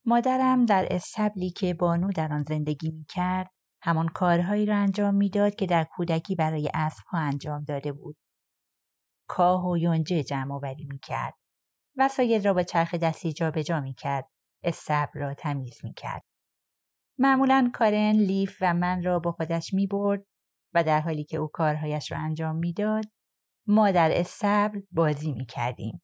مادرم در استبلی که بانو در آن زندگی می‌کرد، همان کارهایی را انجام می‌داد که در کودکی برای اسب‌ها انجام داده بود. کاه و یونجه جمع‌آوری می‌کرد. وسایل را با چرخ دستی جابجا می‌کرد. استبل را تمیز می‌کرد. معمولاً کارن، لیف و من را با خودش می‌برد و در حالی که او کارهایش را انجام می‌داد، ما در استبل بازی می‌کردیم.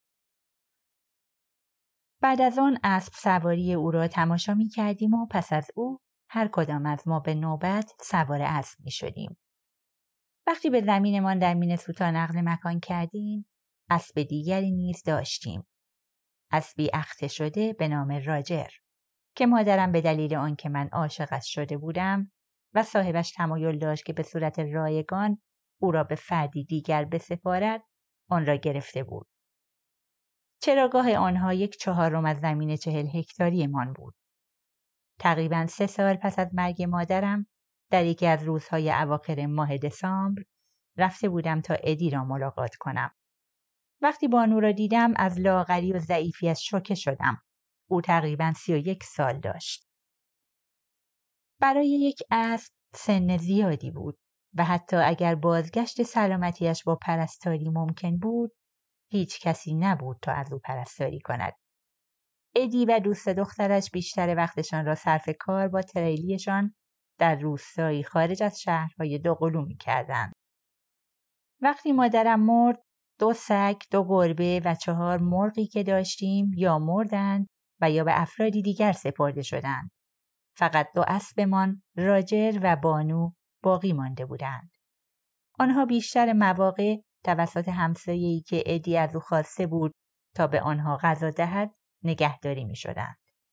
بعد از آن اسب سواری او را تماشا می‌کردیم و پس از او هر کدام از ما به نوبت سوار اسب می‌شدیم. وقتی به زمینمان در مینسوتا نقل مکان کردیم، اسب دیگری نیز داشتیم. اسبی اخته شده به نام راجر که مادرم به دلیل آنکه من عاشقش شده بودم و صاحبش تمایل داشت که به صورت رایگان او را به فردی دیگر بسپارد، آن را گرفته بود. چراگاه آنها 1/4 از زمین 40 هکتاری من بود. تقریباً 3 سال پس از مرگ مادرم، در یکی از روزهای اواخر ماه دسامبر رفته بودم تا ادی را ملاقات کنم. وقتی بانو را دیدم از لاغری و ضعیفیش شوکه شدم. او تقریباً 31 سال داشت. برای یک اسب سن زیادی بود و حتی اگر بازگشت سلامتیش با پرستاری ممکن بود، هیچ کسی نبود تا از او پرستاری کند. ادی و دوست دخترش بیشتر وقتشان را صرف کار با تریلیشان در روستایی خارج از شهرهای دوقلو می‌کردند. وقتی مادرم مرد، 2 سگ، 2 گربه و 4 مرغی که داشتیم یا مردند و یا به افرادی دیگر سپرده شدند. فقط 2 اسبمان، راجر و بانو، باقی مانده بودند. آنها بیشتر مواقع توسط همسایه‌ای که ادی از او خواسته بود تا به آنها غذا دهد، نگهداری می‌شدند.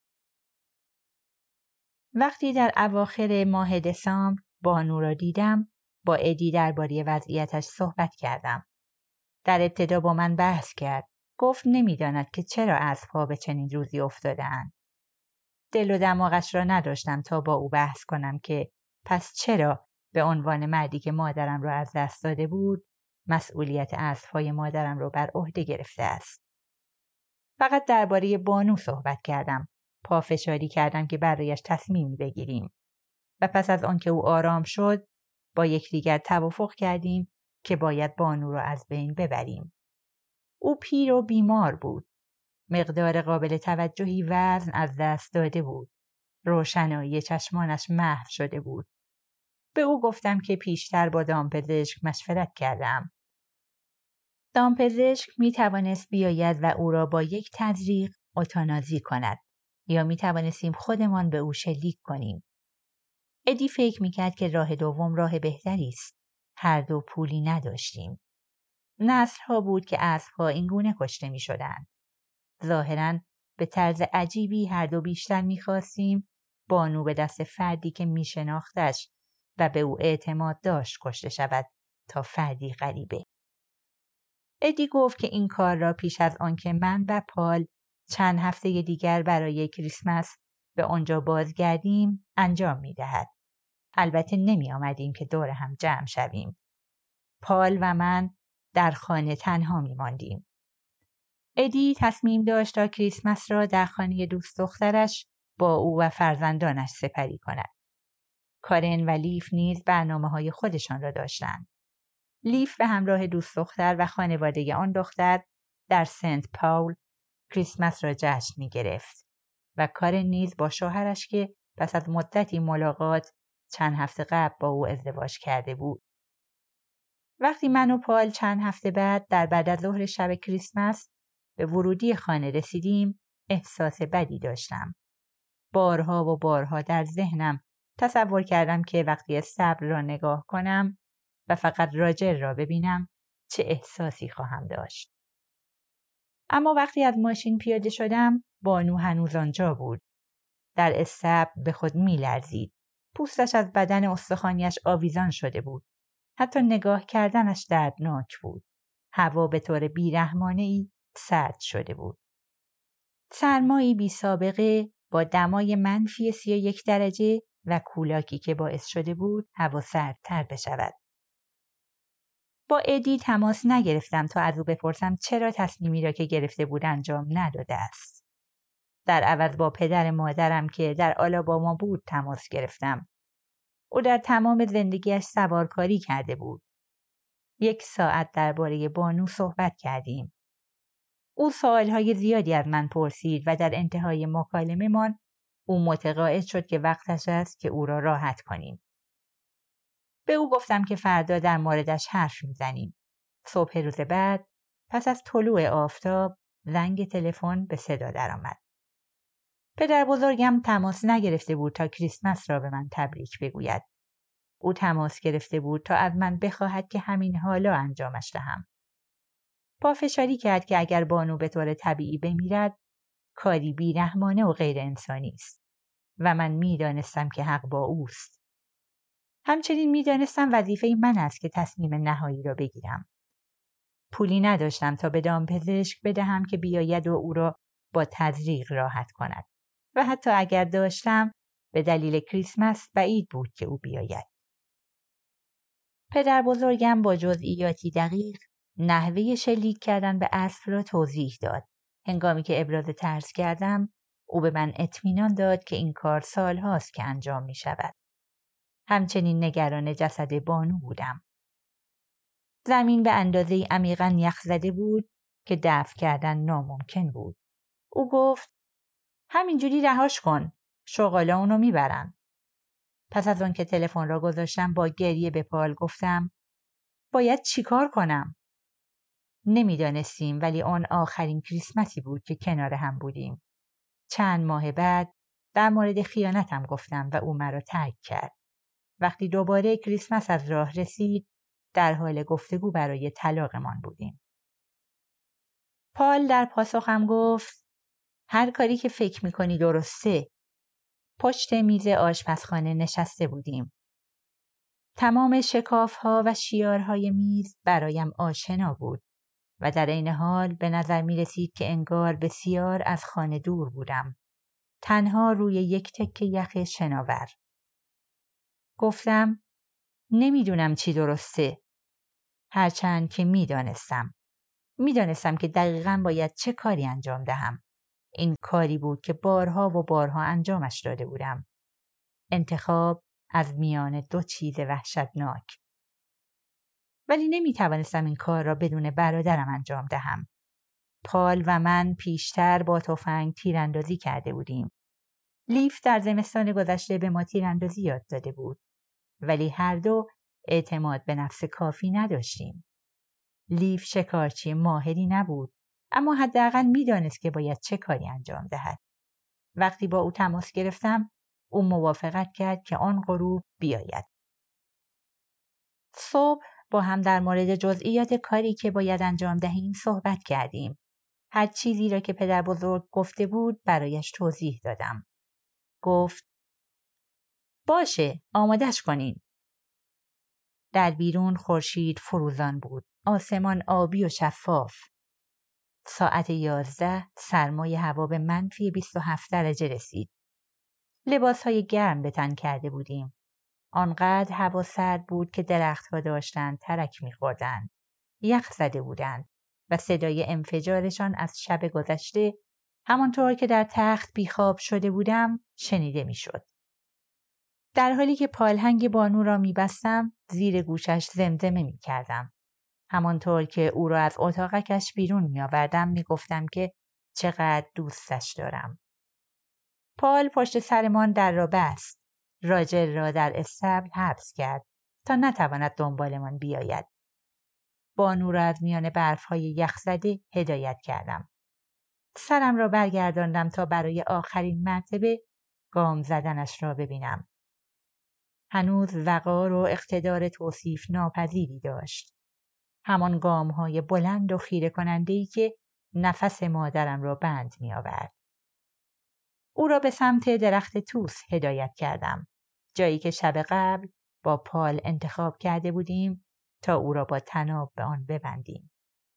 وقتی در اواخر ماه دسامبر بانو را دیدم، با ادی درباره وضعیتش صحبت کردم. در ابتدا با من بحث کرد. گفت نمی‌داند که چرا اسب‌ها به چنین روزی افتاده‌اند. دل و دماغش را نداشتم تا با او بحث کنم که پس چرا به عنوان مردی که مادرم را از دست داده بود، مسئولیت اسب‌های مادرم را بر عهده گرفته است. فقط درباره بانو صحبت کردم. پافشاری کردم که برایش تصمیمی بگیریم. و پس از آنکه او آرام شد، با یکدیگر توافق کردیم که باید بانو را از بین ببریم. او پیر و بیمار بود. مقدار قابل توجهی وزن از دست داده بود. روشنایی چشمانش محو شده بود. به او گفتم که پیشتر با دامپزشک مشورت کردم. دامپزشک می توانست بیاید و او را با یک تزریق اتانازی کند یا می توانستیم خودمان به او شلیک کنیم. ادی فکر می کرد که راه دوم راه بهتری است. هر دو پولی نداشتیم. نسل‌ها بود که اسب‌ها اینگونه کشته می شدند. ظاهراً به طرز عجیبی هر دو بیشتر می خواستیم بانو به دست فردی که می شناختش و به او اعتماد داشت کشته شود تا فردی غریبه. ادی گفت که این کار را پیش از آنکه من و پال چند هفته دیگر برای کریسمس به آنجا بازگردیم انجام می دهد. البته نمی آمدیم که دور هم جمع شویم. پال و من در خانه تنها می ماندیم. ادی تصمیم داشت تا کریسمس را در خانه دوست دخترش با او و فرزندانش سپری کند. کارن و لیف نیز برنامه‌های خودشان را داشتند. لیف به همراه دوست دختر و خانواده آن دختر در سنت پاول کریسمس را جشن می گرفت و کارن نیز با شوهرش که پس از مدتی ملاقات چند هفته قبل با او ازدواج کرده بود. وقتی من و پال چند هفته بعد از ظهر شب کریسمس به ورودی خانه رسیدیم، احساس بدی داشتم. بارها و بارها در ذهنم تصور کردم که وقتی استبل را نگاه کنم و فقط راجر را ببینم چه احساسی خواهم داشت. اما وقتی از ماشین پیاده شدم، بانو هنوز آنجا بود. در استبل به خود می لرزید. پوستش از بدن استخوانیش آویزان شده بود. حتی نگاه کردنش دردناک بود. هوا به طور بیرحمانه‌ای سرد شده بود. سرمایی بی سابقه با دمای -31 درجه و کولاکی که باعث شده بود هوا سردتر بشود. با ادی تماس نگرفتم تا از او بپرسم چرا تصمیمی را که گرفته بود انجام نداده است. در عوض با پدر مادرم که در آلاباما بود تماس گرفتم. او در تمام زندگیش سوارکاری کرده بود. 1 ساعت درباره بانو صحبت کردیم. او سوالهای زیادی از من پرسید و در انتهای مکالمه‌مان او متقاعد شد که وقتش است که او را راحت کنیم. به او گفتم که فردا در موردش حرف میزنیم. صبح روز بعد پس از طلوع آفتاب زنگ تلفن به صدا درآمد. پدر بزرگم تماس نگرفته بود تا کریسمس را به من تبریک بگوید. او تماس گرفته بود تا از من بخواهد که همین حالا انجامش دهم. پافشاری کرد که اگر بانو به طور طبیعی بمیرد، کاری بیرحمانه و غیر انسانی است و من میدانستم که حق با اوست. همچنین میدانستم وظیفه من است که تصمیم نهایی را بگیرم. پولی نداشتم تا به دامپزشک بدهم که بیاید و او را با تزریق راحت کند و حتی اگر داشتم به دلیل کریسمس بعید بود که او بیاید. پدر بزرگم با جزئیاتی دقیق نحوه شلیک کردن به اسب را توضیح داد. هنگامی که ابراز ترس کردم، او به من اطمینان داد که این کار سالهاست که انجام می شود. همچنین نگران جسد بانو بودم. زمین به اندازه‌ای عمیقاً یخ زده بود که دفع کردن ناممکن بود. او گفت همینجوری رهاش کن. شغالا اونو میبرن. پس از آن که تلفن را گذاشتم با گریه به پال گفتم باید چیکار کنم؟ نمیدانستیم ولی آن آخرین کریسمسی بود که کنار هم بودیم. چند ماه بعد در مورد خیانتم گفتم و او مرا ترک کرد. وقتی دوباره کریسمس از راه رسید در حال گفتگو برای طلاقمان بودیم. پال در پاسخم گفت هر کاری که فکر میکنی درسته. پشت میز آشپزخانه نشسته بودیم. تمام شکاف‌ها و شیارهای میز برایم آشنا بود و در این حال به نظر می رسید که انگار بسیار از خانه دور بودم. تنها روی یک تکه یخ شناور. گفتم نمیدونم چی درسته. هرچند که میدانستم که دقیقاً باید چه کاری انجام دهم. این کاری بود که بارها و بارها انجامش داده بودم. انتخاب از میان 2 چیز وحشتناک. ولی نمیتوانستم این کار را بدون برادرم انجام دهم. پال و من پیشتر با تفنگ تیراندازی کرده بودیم. لیف در زمستان گذشته به ما تیراندازی یاد داده بود. ولی هر دو اعتماد به نفس کافی نداشتیم. لیف شکارچی ماهری نبود، اما حداقل میدانست که باید چه کاری انجام دهد. وقتی با او تماس گرفتم، او موافقت کرد که آن غروب بیاید. صبح با هم در مورد جزئیات کاری که باید انجام دهیم صحبت کردیم. هر چیزی را که پدر بزرگ گفته بود برایش توضیح دادم. گفت باشه، آمادش کنین. در بیرون خورشید فروزان بود. آسمان آبی و شفاف. ساعت 11 سرمای هوا به -27 درجه رسید. لباسهای گرم به تن کرده بودیم. آنقدر هوا سرد بود که درختها داشتند ترک می‌خوردند. یخ زده بودند و صدای انفجارشان از شب گذشته همانطور که در تخت بیخواب شده بودم شنیده می‌شد. در حالی که پالهنگ بانو را می‌بستم زیر گوشش زمزمه می‌کردم. همانطور که او را از اتاقکش بیرون می‌آوردم می‌گفتم که چقدر دوستش دارم. پال پشت سرمان در را بست. راجر را در استبل حبس کرد تا نتواند دنبالمان بیاید. بانو را از میان برفهای یخزده هدایت کردم. سرم را برگرداندم تا برای آخرین مرتبه گام زدنش را ببینم. هنوز وقار و اقتدار توصیف ناپذیری داشت. همان گام‌های بلند و خیره کننده‌ای که نفس مادرم را بند می آورد. او را به سمت درخت توس هدایت کردم. جایی که شب قبل با پال انتخاب کرده بودیم تا او را با طناب به آن ببندیم.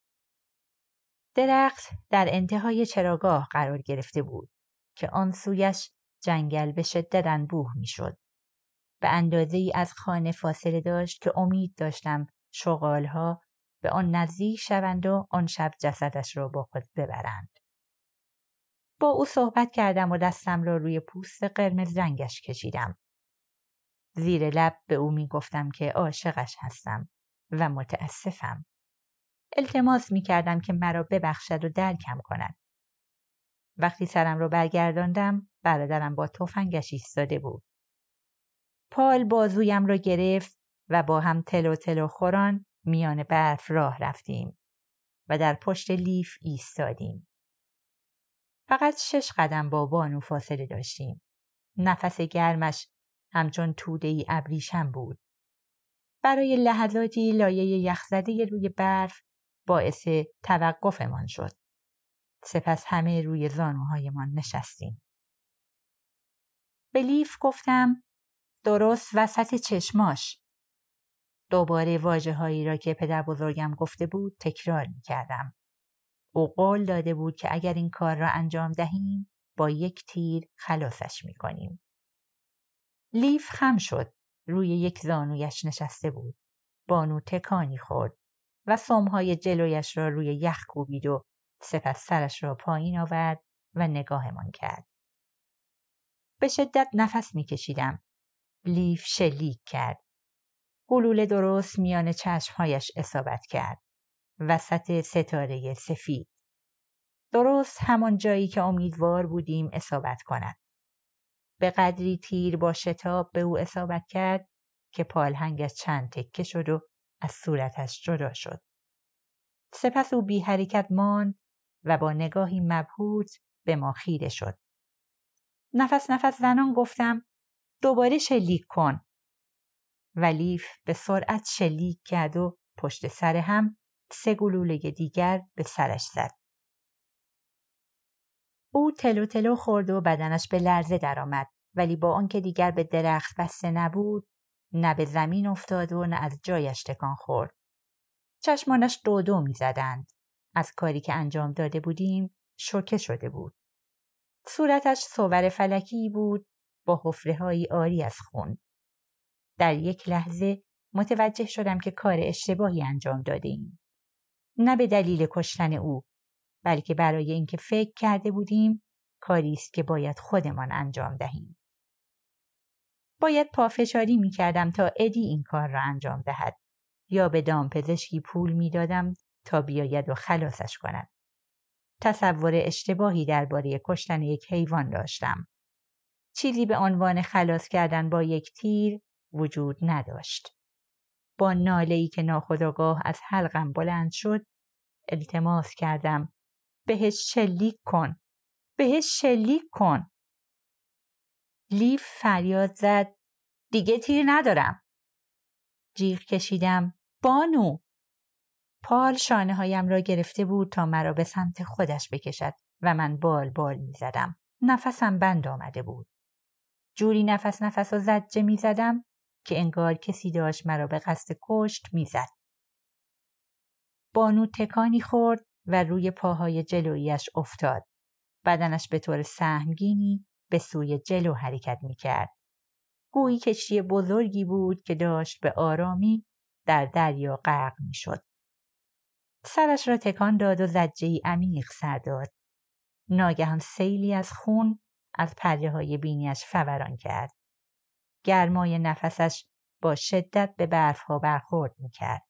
درخت در انتهای چراگاه قرار گرفته بود که آن سویش جنگل به شدت انبوه می شد. به اندازه‌ای از خانه فاصله داشت که امید داشتم شغالها به آن نزدیک شوند و آن شب جسدش را با خود ببرند. با او صحبت کردم و دستم را روی پوست قرمز رنگش کشیدم. زیر لب به او می گفتم که عاشقش هستم و متاسفم. التماس می کردم که مرا ببخشد و درکم کند. وقتی سرم را برگرداندم، برادرم با تفنگش ایستاده بود. پال بازویم را گرفت و با هم تلو تلو خوران میان برف راه رفتیم و در پشت لیف ایستادیم. فقط 6 قدم با بانو فاصله داشتیم. نفس گرمش همچون توده‌ای ابریشم بود. برای لحظاتی لایه یخزده روی برف باعث توقفمان شد. سپس همه روی زانوهایمان نشستیم. به لیف گفتم درست وسط چشماش. دوباره واژه‌هایی را که پدر بزرگم گفته بود تکرار می‌کردم. او قول داده بود که اگر این کار را انجام دهیم با 1 تیر خلاصش می‌کنیم. لیف خم شد. روی یک زانویش نشسته بود. بانو تکانی خورد و سمهای جلویش را روی یخ کوبید و سپس سرش را پایین آورد و نگاهمان کرد. به شدت نفس می‌کشیدم. لیف شلیک کرد. گلوله درست میان چشمهایش اصابت کرد. وسط ستاره سفید. درست همان جایی که امیدوار بودیم اصابت کند. به قدری تیر با شتاب به او اصابت کرد که پالهنگش چند تکه شد و از صورتش جدا شد. سپس او بی حرکت ماند و با نگاهی مبهوت به ما خیره شد. نفس زنان گفتم دوباره شلیک کن. و لیف به سرعت شلیک کرد و پشت سر هم 3 گلوله دیگر به سرش زد. او تلو تلو خورد و بدنش به لرزه درآمد، ولی با آنکه دیگر به درخت بسته نبود، نه به زمین افتاد و نه از جایش تکان خورد. چشمانش دو می‌زدند. از کاری که انجام داده بودیم شوکه شده بود. صورتش صور فلکی بود با حفره‌هایی عاری از خون. در یک لحظه متوجه شدم که کار اشتباهی انجام دادیم. نه به دلیل کشتن او، بلکه برای اینکه فکر کرده بودیم کاری است که باید خودمان انجام دهیم. باید پافشاری می‌کردم تا ادی این کار را انجام دهد یا به دامپزشکی پول می‌دادم تا بیاید و خلاصش کند. تصور اشتباهی درباره کشتن یک حیوان داشتم. چیزی به عنوان خلاص کردن با 1 تیر وجود نداشت. با ناله‌ای که ناخودآگاه از حلقم بلند شد، التماس کردم بهش شلیک کن. بهش شلیک کن. لیف فریاد زد دیگه تیر ندارم. جیغ کشیدم بانو. پال شانه‌هایم را گرفته بود تا مرا به سمت خودش بکشد و من بال می زدم. نفسم بند آمده بود. جوری نفس و زجه می زدم که انگار کسی داشت مرا به قصد کشت می زد. بانو تکانی خورد و روی پاهای جلویش افتاد. بدنش به طور سهمگینی به سوی جلو حرکت می کرد. گویی کشتی بزرگی بود که داشت به آرامی در دریا غرق می شد. سرش را تکان داد و زجه‌ای عمیق سر داد. ناگهان سیلی از خون از پره‌های بینیش فوران کرد. گرمای نفسش با شدت به برف‌ها برخورد می‌کرد.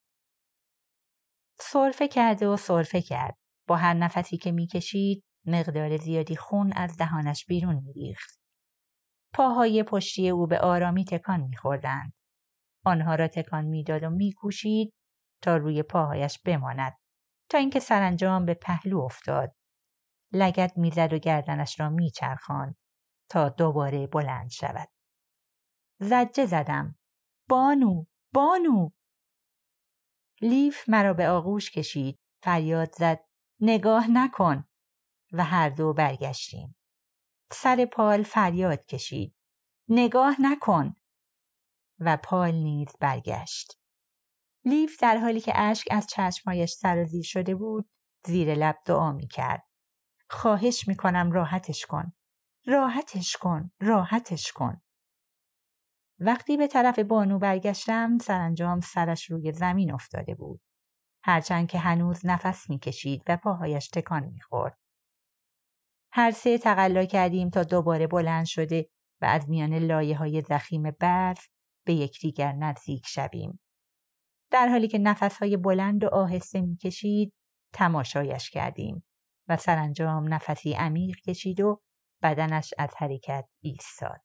سرفه کرد. با هر نفسی که می‌کشید مقدار زیادی خون از دهانش بیرون می‌ریخت. پاهای پشتی او به آرامی تکان می‌خوردند. آنها را تکان می‌داد و می‌کوشید تا روی پاهایش بماند، تا اینکه سرانجام به پهلو افتاد. لگد می‌زد و گردنش را می‌چرخاند تا دوباره بلند شود. زجه زدم. بانو. لیف مرا به آغوش کشید. فریاد زد نگاه نکن و هر دو برگشتیم. سر پال فریاد کشید نگاه نکن و پال نیز برگشت. لیف در حالی که اشک از چشمایش سرازیر شده بود زیر لب دعا می کرد. خواهش می کنم راحتش کن. وقتی به طرف بانو برگشتم سرانجام سرش روی زمین افتاده بود. هرچند که هنوز نفس می کشید و پاهایش تکان می خورد. هر سه تقلا کردیم تا دوباره بلند شده و از میان لایه‌های ضخیم برف به یکدیگر نزدیک شویم. در حالی که نفس‌های بلند و آهسته می‌کشید، تماشایش کردیم و سرانجام نفسی عمیق کشید و بدنش از حرکت ایستاد.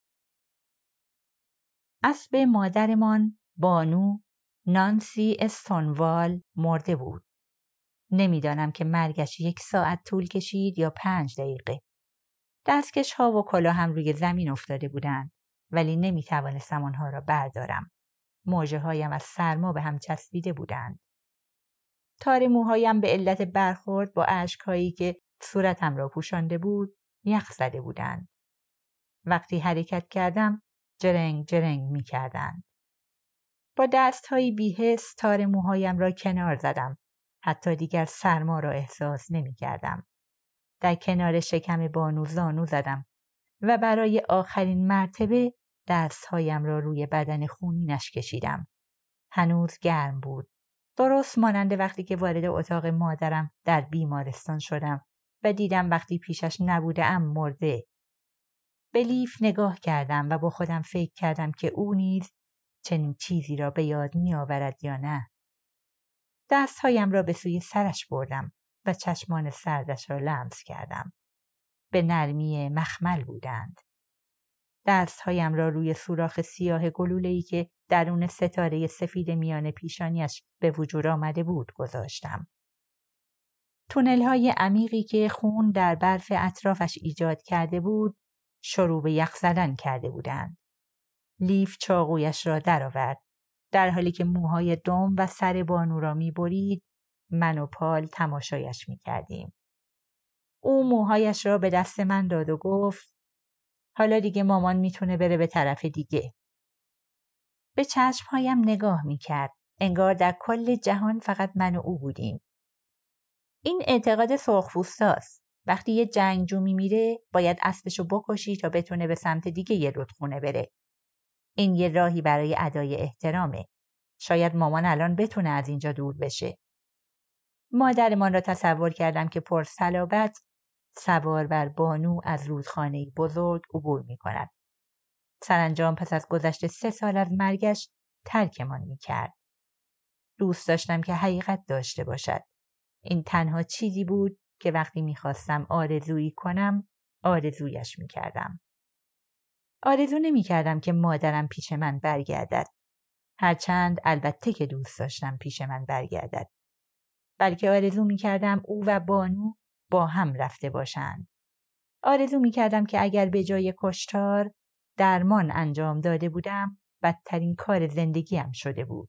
اسب مادرمان، بانو، نانسی استونوال، مرده بود. نمیدانم که مرگش 1 ساعت طول کشید یا 5 دقیقه. دستکش‌ها و کلاه هم روی زمین افتاده بودند، ولی نمی‌توانستم آنها را بردارم. موجه‌هایم از سرما به هم چسبیده بودند. تار موهایم به علت برخورد با اشک‌هایی که صورتم را پوشانده بود، یخ زده بودند. وقتی حرکت کردم، جرنگ جرنگ می‌کردند. با دست‌هایی بی‌حس تار موهایم را کنار زدم. حتی دیگر سرما را احساس نمی‌کردم. در کنار شکم بانو زانو زدم و برای آخرین مرتبه دست‌هایم را روی بدن خونینش کشیدم. هنوز گرم بود. درست مانند وقتی که وارد اتاق مادرم در بیمارستان شدم و دیدم وقتی پیشش نبودم مرده. به لیف نگاه کردم و با خودم فکر کردم که او نیز چنین چیزی را به یاد می آورد یا نه. دستهایم را به سوی سرش بردم و چشمان سردش را لمس کردم. به نرمی مخمل بودند. دستهایم را روی سوراخ سیاه گلوله‌ای که درون ستاره سفید میان پیشانیش به وجود آمده بود گذاشتم. تونل‌های عمیقی که خون در برف اطرافش ایجاد کرده بود، شروع به یخ زدن کرده بودند. لیف چاقویش را درآورد. در حالی که موهای دم و سر بانو را می‌برید، من و پال تماشایش می‌کردیم. او موهایش را به دست من داد و گفت: حالا دیگه مامان میتونه بره به طرف دیگه. به چشمهایم نگاه میکرد. انگار در کل جهان فقط من و او بودیم. این اعتقاد سرخپوستاست. وقتی یه جنگجو میمیره باید اسبشو بکشی تا بتونه به سمت دیگه یه رودخونه بره. این یه راهی برای ادای احترامه. شاید مامان الان بتونه از اینجا دور بشه. مادرمان را تصور کردم که پر صلابت سوار بر بانو از رودخانه‌ای بزرگ عبور می‌کند. سرانجام پس از گذشت 3 سال از مرگش ترکمان می‌کرد. دوست داشتم که حقیقت داشته باشد. این تنها چیزی بود که وقتی می‌خواستم آرزویی کنم، آرزویش می‌کردم. آرزو نمی‌کردم که مادرم پیش من برگردد. هرچند البته که دوست داشتم پیش من برگردد. بلکه آرزو می‌کردم او و بانو با هم رفته باشند. آرزو می‌کردم که اگر به جای کشتار درمان انجام داده بودم، بدترین کار زندگیم شده بود.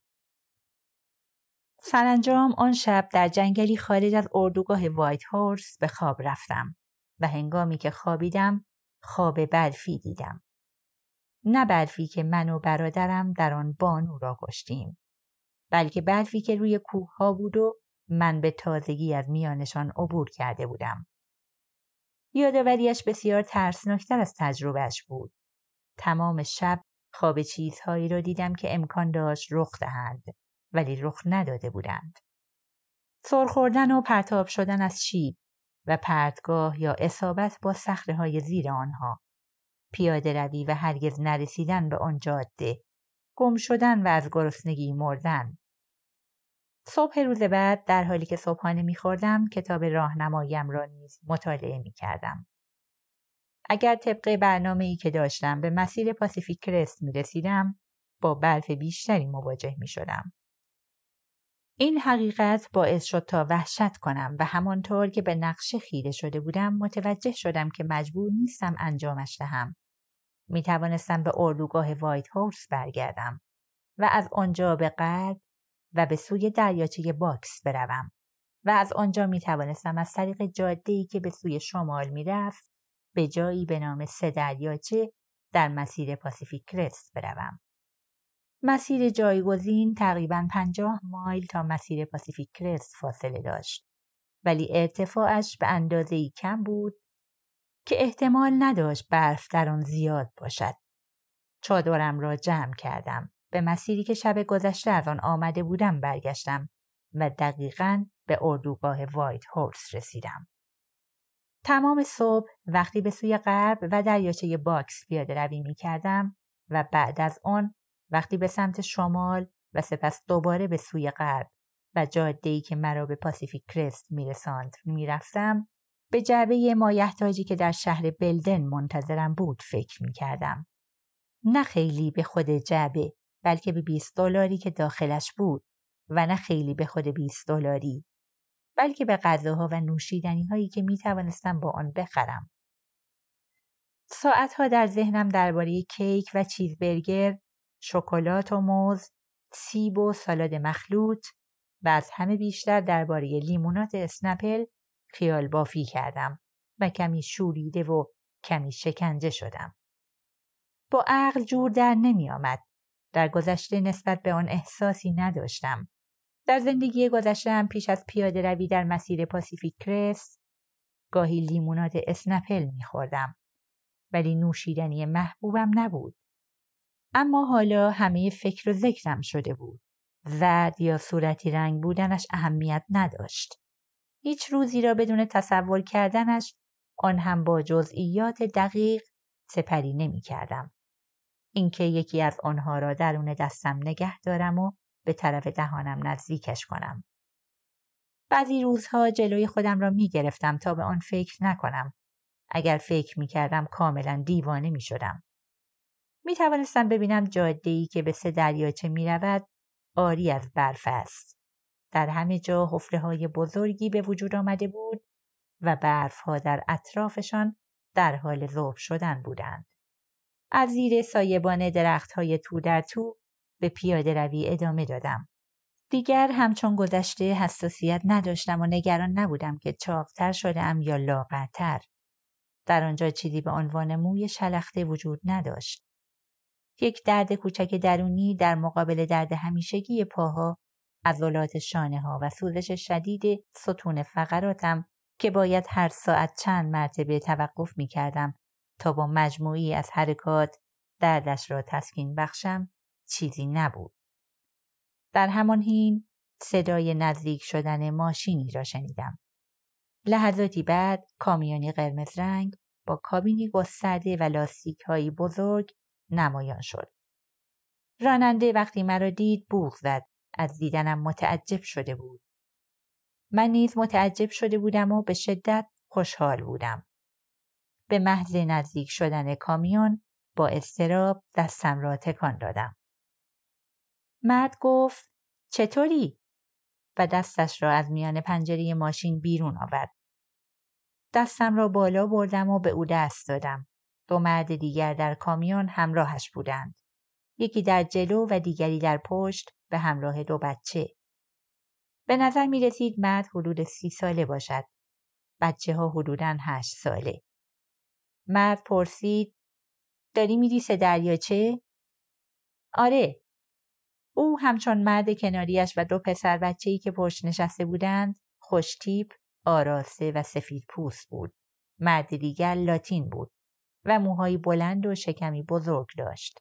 سرانجام آن شب در جنگلی خارج از اردوگاه وایت هورس به خواب رفتم و هنگامی که خوابیدم خواب برفی دیدم. نه برفی که من و برادرم در آن بانو را کشتیم، بلکه برفی که روی کوه‌ها بود و من به تازگی از میانشان عبور کرده بودم. یادآوریش بسیار ترسناکتر از تجربهش بود. تمام شب خواب چیزهایی را دیدم که امکان داشت رخ دهند، ولی رخ نداده بودند. سر خوردن و پرتاب شدن از شیب و پرتگاه یا اصابت با صخره‌های زیر آنها، پیاده روی و هرگز نرسیدن به آن جاده، گم شدن و از گرسنگی مردن. صبح روز بعد در حالی که صبحانه می‌خوردم کتاب راهنماییم را نیز مطالعه می‌کردم. اگر طبق برنامه‌ای که داشتم به مسیر پاسیفیک کرست می‌رسیدم، با برف بیشتری مواجه می‌شدم. این حقیقت باعث شد تا وحشت کنم و همانطور که به نقشه خیره شده بودم متوجه شدم که مجبور نیستم انجامش دهم. می‌توانستم به اردوگاه وایت هورس برگردم و از آنجا به غرب و به سوی دریاچه باکس بروم و از آنجا می‌توانستم از طریق جاده‌ای که به سوی شمال می‌رفت به جایی به نام 3 دریاچه در مسیر پاسیفیک کرست بروم. مسیر جایگزین تقریباً 50 مایل تا مسیر پاسیفیک کرست فاصله داشت، ولی ارتفاعش به اندازه‌ای کم بود که احتمال نداشت برف در آن زیاد باشد. چادرم را جمع کردم. به مسیری که شب گذشته از آن آمده بودم برگشتم و دقیقاً به اردوگاه وایت هورس رسیدم. تمام صبح وقتی به سوی غرب و دریاچه باکس پیاده روی می کردم و بعد از آن وقتی به سمت شمال و سپس دوباره به سوی غرب و جاده‌ای که مرا به پاسیفیک کرست می رساند می رفتم، به جعبه مایحتاجی که در شهر بلدن منتظرم بود فکر می کردم. نه خیلی به خود جعبه، بلکه به $20 که داخلش بود و نه خیلی به خود $20، بلکه به غذاها و نوشیدنی هایی که می توانستم با آن بخرم. ساعتها در ذهنم درباره کیک و چیزبرگر، شکلات و موز، سیب و سالاد مخلوط و از همه بیشتر درباره لیمونات اسنپل خیال بافی کردم و کمی شوریده و کمی شکنجه شدم. با عقل جور در نمی آمد. در گذشته نسبت به آن احساسی نداشتم. در زندگی گذشته‌ام پیش از پیاده روی در مسیر پاسیفیک کرست گاهی لیموناد اسنپل می‌خوردم، ولی نوشیدنی محبوبم نبود. اما حالا همه فکر و ذکرم شده بود. زرد یا صورتی رنگ بودنش اهمیت نداشت. هیچ روزی را بدون تصور کردنش، آن هم با جزئیات دقیق، سپری نمی‌کردم. اینکه یکی از آنها را درون دستم نگه دارم و به طرف دهانم نزدیکش کنم. بعضی روزها جلوی خودم را می گرفتم تا به آن فکر نکنم. اگر فکر می کردم کاملا دیوانه می شدم. می توانستم ببینم جاده‌ای که به 3 دریاچه می رود عاری از برف است. در همه جا حفره‌های بزرگی به وجود آمده بود و برف‌ها در اطرافشان در حال ذوب شدن بودند. از زیر سایبان درخت‌های تو در تو به پیاده روی ادامه دادم. دیگر همچون گذشته حساسیت نداشتم و نگران نبودم که چاق‌تر شده‌ام یا لاغرتر. در آنجا چیزی به عنوان موی شلخته وجود نداشت. یک درد کوچک درونی در مقابل درد همیشگی پاها، عضلات شانه‌ها و سوزش شدید ستون فقراتم که باید هر ساعت چند مرتبه توقف می‌کردم تا با مجموعی از حرکات دردش را تسکین بخشم، چیزی نبود. در همان حین صدای نزدیک شدن ماشینی را شنیدم. لحظاتی بعد کامیونی قرمز رنگ با کابینی گسترده و لاستیک‌هایی بزرگ نمایان شد. راننده وقتی مرا دید بوق زد. از دیدنم متعجب شده بود. من نیز متعجب شده بودم و به شدت خوشحال بودم. به محض نزدیک شدن کامیون با اضطراب دستم را تکان دادم. مرد گفت چطوری؟ و دستش را از میان پنجره ماشین بیرون آورد. دستم را بالا بردم و به او دست دادم. 2 مرد دیگر در کامیون همراهش بودند. یکی در جلو و دیگری در پشت به همراه 2 بچه. به نظر می رسید مرد حدود 30 ساله باشد. بچه ها حدوداً 8 ساله. مرد پرسید داری میری 3 دریاچه؟ آره. او همچون مرد کناریش و 2 پسر بچه‌ای که پشت نشسته بودند، خوشتیپ، آراسته و سفید پوست بود. مرد دیگر لاتین بود و موهای بلند و شکمی بزرگ داشت.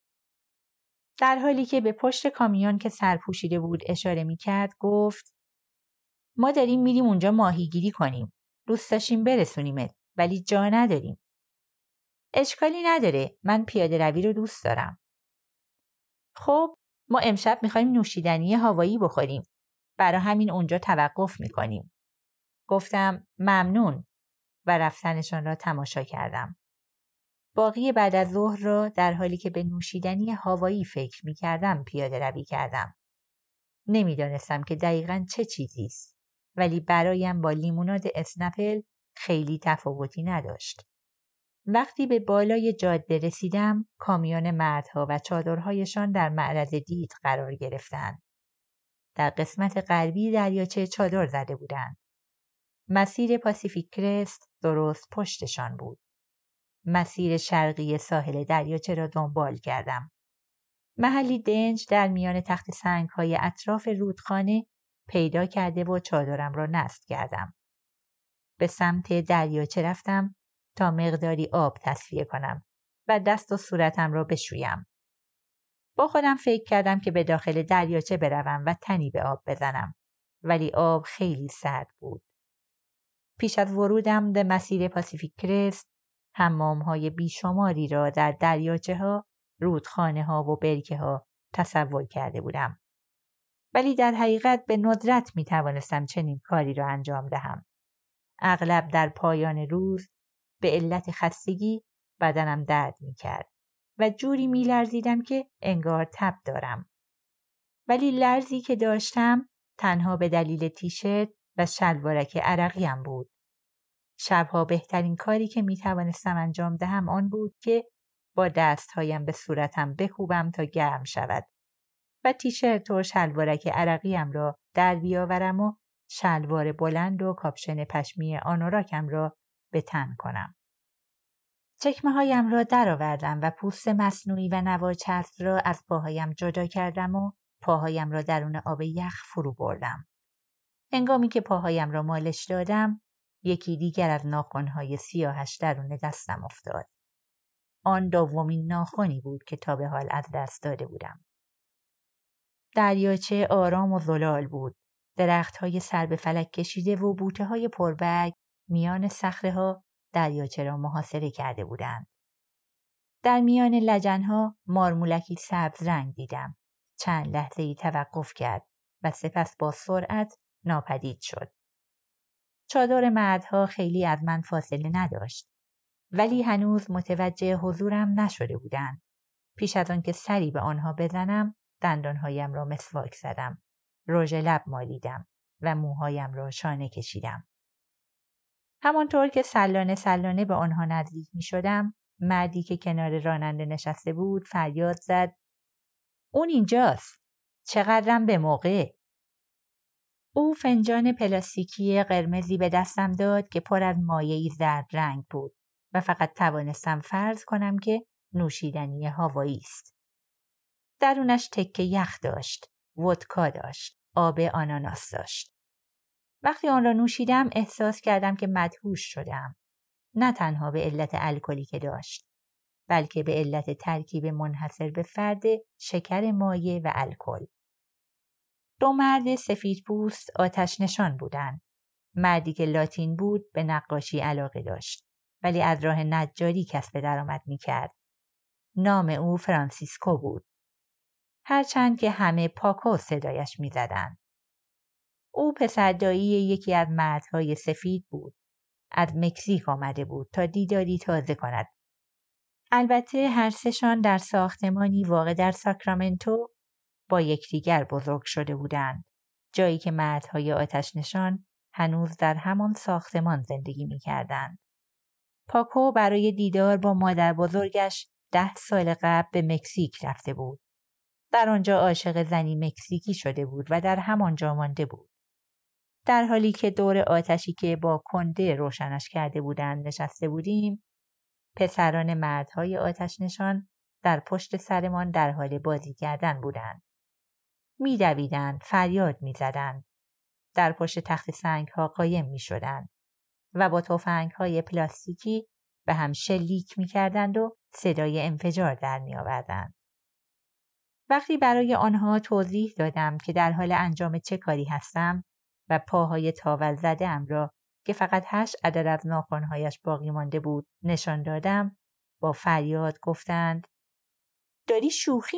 در حالی که به پشت کامیون که سر پوشیده بود اشاره می‌کرد گفت ما داریم میریم اونجا ماهیگیری کنیم. دوست داشتیم برسونیمت ولی جا نداریم. اشکالی نداره، من پیاده روی رو دوست دارم. خب ما امشب میخوایم نوشیدنی هوایی بخوریم. برای همین اونجا توقف میکنیم. گفتم ممنون و رفتنشان را تماشا کردم. باقی بعد از ظهر را در حالی که به نوشیدنی هوایی فکر میکردم پیاده روی کردم. نمیدانستم که دقیقاً چه چیزی است، ولی برایم با لیموناد اسنپل خیلی تفاوتی نداشت. وقتی به بالای جاده رسیدم، کامیون مردها و چادرهایشان در معرض دید قرار گرفتند. در قسمت غربی دریاچه چادر زده بودند. مسیر پاسیفیک کرست درست پشتشان بود. مسیر شرقی ساحل دریاچه را دنبال کردم. محلی دنج در میان تخت سنگ‌های اطراف رودخانه پیدا کرده و چادرم را نصب کردم. به سمت دریاچه رفتم تا مقداری آب تصفیه کنم و دست و صورتم را بشویم. با خودم فکر کردم که به داخل دریاچه بروم و تنی به آب بزنم، ولی آب خیلی سرد بود. پیش از ورودم به مسیر پاسیفیک کرست، حمام‌های بیشماری را در دریاچه‌ها، رودخانه‌ها و برکه‌ها تصور کرده بودم. ولی در حقیقت به ندرت می توانستم چنین کاری را انجام دهم. اغلب در پایان روز به علت خستگی بدنم درد می کرد و جوری می لرزیدم که انگار تب دارم. ولی لرزی که داشتم تنها به دلیل تیشرت و شلوارک عرقیم بود. شبها بهترین کاری که می توانستم انجام دهم آن بود که با دستهایم به صورتم بکوبم تا گرم شود و تیشرت و شلوارک عرقیم را در بیاورم و شلوار بلند و کاپشن پشمی آنوراکم را به تن کنم. چکمه‌هایم را درآوردم و پوست مصنوعی و نواچسب را از پاهایم جدا کردم و پاهایم را درون آب یخ فرو بردم. هنگامی که پاهایم را مالش دادم، یکی دیگر از ناخن‌های سیاهش درون دستم افتاد. آن دومین ناخنی بود که تا به حال از دست داده بودم. دریاچه آرام و زلال بود. درخت‌های سر به فلک کشیده و بوته‌های پربرگ میان صخره‌ها دریاچه را محاصره کرده بودند. در میان لجن‌ها مارمولکی سبز رنگ دیدم. چند لحظه‌ای توقف کرد و سپس با سرعت ناپدید شد. چادر مردها خیلی از من فاصله نداشت، ولی هنوز متوجه حضورم نشده بودند. پیش از آن که سری به آنها بزنم، دندانهایم را مسواک زدم، رژ لب مالیدم و موهایم را شانه کشیدم. همانطور که سلانه به آنها نزدیک می شدم، مردی که کنار راننده نشسته بود فریاد زد: اون اینجاست! چقدرم به موقع! او فنجان پلاستیکی قرمزی به دستم داد که پر از مایعی زرد رنگ بود و فقط توانستم فرض کنم که نوشیدنی هاوایی است. درونش تکه یخ داشت، ودکا داشت، آب آناناس داشت. وقتی آن را نوشیدم احساس کردم که مدهوش شدم. نه تنها به علت الکلی که داشت، بلکه به علت ترکیب منحصر به فرد شکر مایع و الکل. دو مرد سفیدپوست آتش نشان بودند. مردی که لاتین بود به نقاشی علاقه داشت، ولی از راه نجاری کسب درآمد می‌کرد. نام او فرانسیسکو بود، هرچند که همه پاکو صدایش می‌زدند. او پسردایی یکی از مردهای سفید بود. از مکزیک آمده بود تا دیداری تازه کند. البته هر سه‌شان در ساختمانی واقع در ساکرامنتو با یکدیگر بزرگ شده بودند، جایی که مردهای آتش نشان هنوز در همان ساختمان زندگی می‌کردند. پاکو برای دیدار با مادر بزرگش 10 سال قبل به مکزیک رفته بود. در آنجا عاشق زنی مکزیکی شده بود و در همانجا مانده بود. در حالی که دور آتشی که با کنده روشنش کرده بودند نشسته بودیم، پسران مردهای آتش نشان در پشت سرمان در حال بازی کردن بودند. می‌دویدند، فریاد می‌زدند، در پشت تخت سنگ‌ها قایم می‌شدند و با تفنگ‌های پلاستیکی به هم شلیک می‌کردند و صدای انفجار در می‌آوردند. وقتی برای آنها توضیح دادم که در حال انجام چه کاری هستم و پاهای تاول زده‌ام را که فقط 8 عدد از ناخن‌هایش باقی مانده بود نشان دادم، با فریاد گفتند: داری شوخی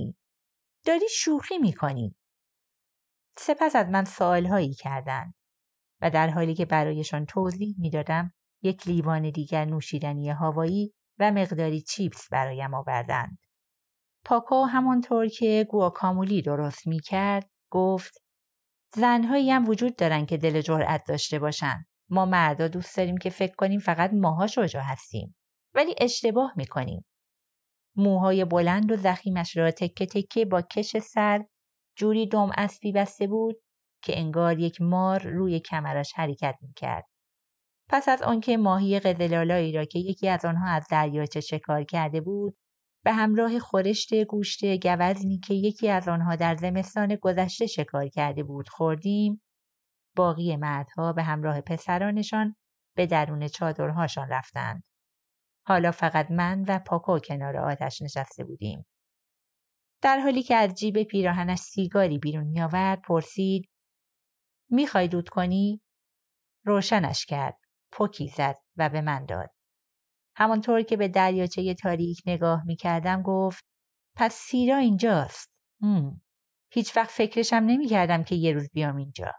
می‌کنی. سپس از من سوال‌هایی کردند و در حالی که برایشان توضیح می‌دادم یک لیوان دیگر نوشیدنی هاوایی و مقداری چیپس برایم آوردند. پاکو همانطور که گواکامولی درست می‌کرد گفت: زن‌هایی هم وجود دارن که دل جرأت داشته باشن. ما مردا دوست داریم که فکر کنیم فقط ماها شجاع هستیم، ولی اشتباه می‌کنیم. موهای بلند و ضخیمش را تکه تکه با کش سر جوری دم اسبی بسته بود که انگار یک مار روی کمرش حرکت می‌کرد. پس از آنکه ماهی قزل‌آلایی را که یکی از آنها از دریاچه شکار کرده بود به همراه خورشت گوشت گوزنی که یکی از آنها در زمستان گذشته شکار کرده بود خوردیم، باقی مردها به همراه پسرانشان به درون چادرهاشان رفتند. حالا فقط من و پاکو کنار آتش نشسته بودیم. در حالی که از جیب پیراهنش سیگاری بیرون می‌آورد پرسید: می‌خوای دود کنی؟ روشنش کرد، پوکی زد و به من داد. همانطور که به دریاچه تاریک نگاه می کردم گفت پس سیرا اینجاست. هیچ وقت فکرشم نمی کردم که یه روز بیام اینجا.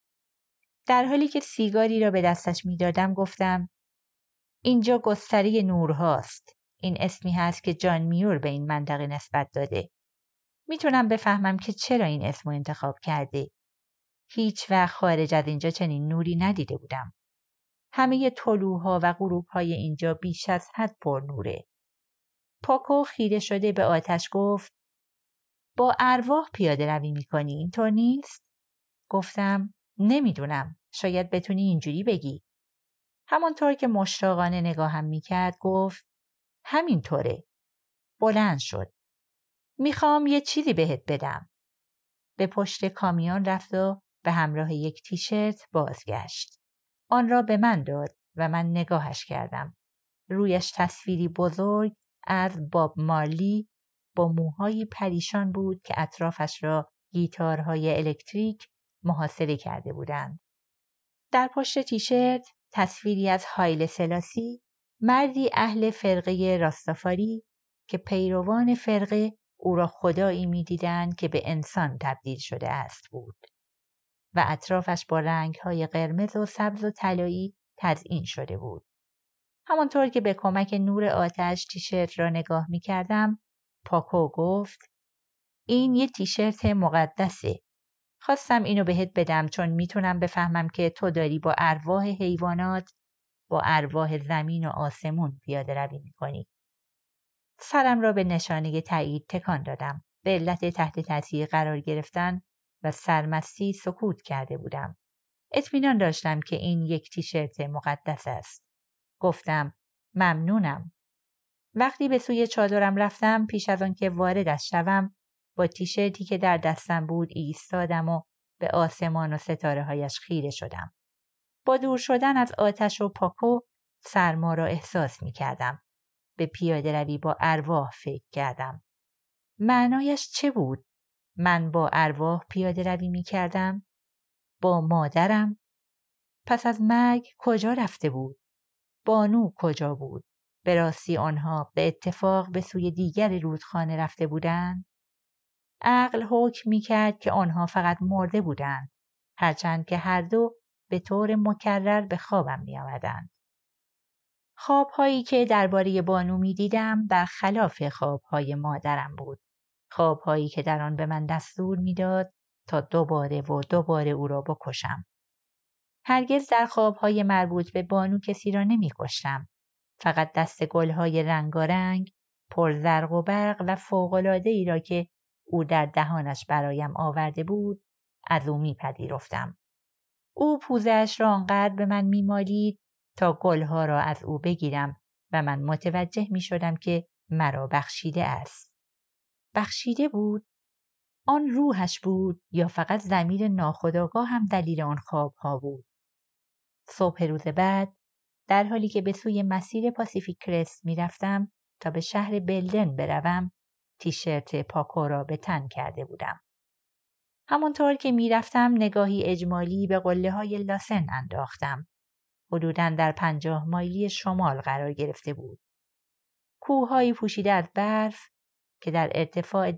در حالی که سیگاری را به دستش می دادم گفتم اینجا گستره نورهاست. این اسمی هست که جان میور به این منطقه نسبت داده. میتونم بفهمم که چرا این اسمو انتخاب کرده. هیچ وقت خارج از اینجا چنین نوری ندیده بودم. همه طلوع‌ها و غروب‌های اینجا بیش از حد پر نوره. پاکو خیره شده به آتش گفت با ارواح پیاده روی میکنی اینطور نیست؟ گفتم نمیدونم، شاید بتونی اینجوری بگی. همانطور که مشتاقانه نگاهم میکرد گفت همینطوره. بلند شد. میخوام یه چیزی بهت بدم. به پشت کامیون رفت و به همراه یک تیشرت بازگشت. آن را به من داد و من نگاهش کردم. رویش تصویری بزرگ از باب مارلی با موهای پریشان بود که اطرافش را گیتارهای الکتریک محاصره کرده بودند. در پشت تیشرت تصویری از هایل سلاسی، مردی اهل فرقه راستافاری که پیروان فرقه او را خدایی می‌دیدند که به انسان تبدیل شده است بود و اطرافش با رنگ‌های قرمز و سبز و طلایی تزیین شده بود. همانطور که به کمک نور آتش تیشرت را نگاه می‌کردم، پاکو گفت این یه تیشرت مقدسه. خواستم اینو بهت بدم چون میتونم بفهمم که تو داری با ارواح حیوانات، با ارواح زمین و آسمون پیاده روی میکنی. سرم را به نشانه تایید تکان دادم. به علت تحت تاثیر قرار گرفتن و سرمستی سکوت کرده بودم. اطمینان داشتم که این یک تیشرت مقدس است. گفتم ممنونم. وقتی به سوی چادرم رفتم پیش از آن که واردش شوم با تیشرتی که در دستم بود ایستادم و به آسمان و ستاره هایش خیره شدم. با دور شدن از آتش و پاکو سرما را احساس می کردم. به پیاده روی با ارواح فکر کردم. معنایش چه بود؟ من با ارواح پیاده روی می کردم؟ با مادرم؟ پس از مرگ کجا رفته بود؟ بانو کجا بود؟ به راستی آنها به اتفاق به سوی دیگر رودخانه رفته بودند؟ عقل حکم می‌کرد که آنها فقط مرده بودند، هرچند که هر دو به طور مکرر به خوابم می‌آمدند. خواب‌هایی که درباره بانو می‌دیدم برخلاف خواب‌های مادرم بود. خواب‌هایی که در آن به من دستور می‌داد تا دوباره و دوباره او را بکشم. هرگز در خواب‌های مربوط به بانو کسی را نمی‌کشتم. فقط دست گل‌های رنگارنگ، پرزرق و برق و فوق‌العاده‌ای را که او در دهانش برایم آورده بود، از او میپذیرفتم. او پوزه‌اش را آنقدر به من میمالید تا گلها را از او بگیرم و من متوجه میشدم که مرا بخشیده است. بخشیده بود؟ آن روحش بود یا فقط ضمیر ناخودآگاه هم دلیل آن خوابها بود؟ صبح روز بعد در حالی که به سوی مسیر پاسیفیک کرست میرفتم تا به شهر بلدن بروم، تیشرت پاکو را به تن کرده بودم. همانطور که میرفتم نگاهی اجمالی به قله‌های لاسن انداختم. حدوداً در 50 مایلی شمال قرار گرفته بود. کوه‌هایی پوشیده از برف که در ارتفاع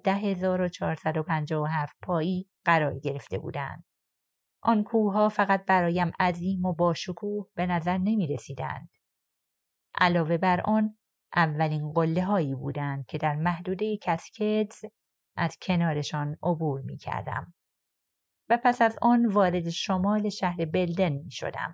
10,457 پایی قرار گرفته بودند. آن کوه‌ها فقط برایم عظیم و باشکوه به نظر نمی رسیدند. علاوه بر آن، اولین قله‌هایی بودند که در محدوده کاسکدز از کنارشان عبور می کردم و پس از آن وارد شمال شهر بلدن می شدم.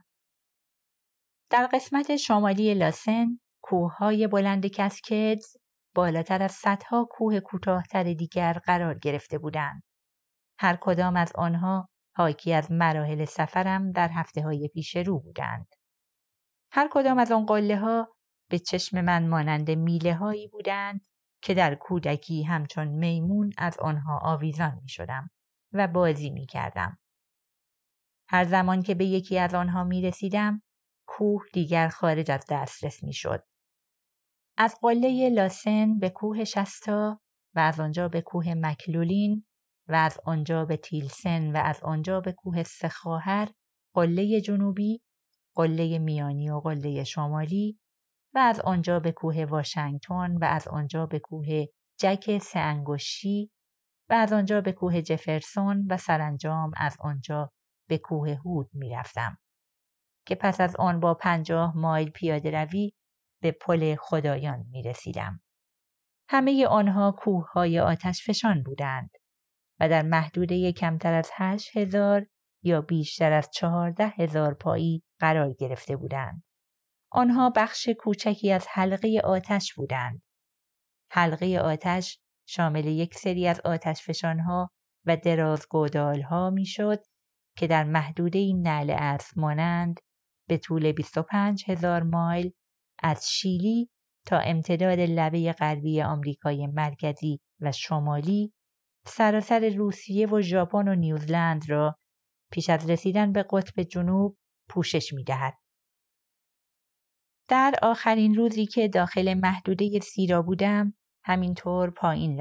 در قسمت شمالی لاسن، کوه‌های بلند کاسکدز بالاتر از صدها کوه کوتاه‌تر دیگر قرار گرفته بودند. هر کدام از آنها حاکی از مراحل سفرم در هفته‌های پیش رو بودند. هر کدام از آن قله‌ها به چشم من مانند میله‌هایی بودند که در کودکی همچون میمون از آنها آویزان می‌شدم و بازی می‌کردم. هر زمان که به یکی از آنها می‌رسیدم، کوه دیگر خارج از دسترس می‌شد. از قله لاسن به کوه شستا و از آنجا به کوه مکلولین و از آنجا به تیلسن و از آنجا به کوه سه خواهر، قله جنوبی قله میانی و قله شمالی و از آنجا به کوه واشنگتن و از آنجا به کوه جک سه انگشتی و از آنجا به کوه جفرسون و سرانجام از آنجا به کوه هود می رفتم که پس از آن با 50 مایل پیاده روی به پل خدایان می رسیدم. همه آنها کوههای آتش فشان بودند و در محدوده کمتر از 8,000 یا بیشتر از 14,000 پایی قرار گرفته بودند. آنها بخش کوچکی از حلقه آتش بودند. حلقه آتش شامل یک سری از آتش فشانها و درازگودالها می شد که در محدوده نعل اسب مانند به طول 25,000 مایل از شیلی تا امتداد لبه غربی آمریکای مرکزی و شمالی، سراسر روسیه و ژاپن و نیوزلند را پیش از رسیدن به قطب جنوب پوشش می دهد. در آخرین روزی که داخل محدوده سیرا بودم، همینطور پایین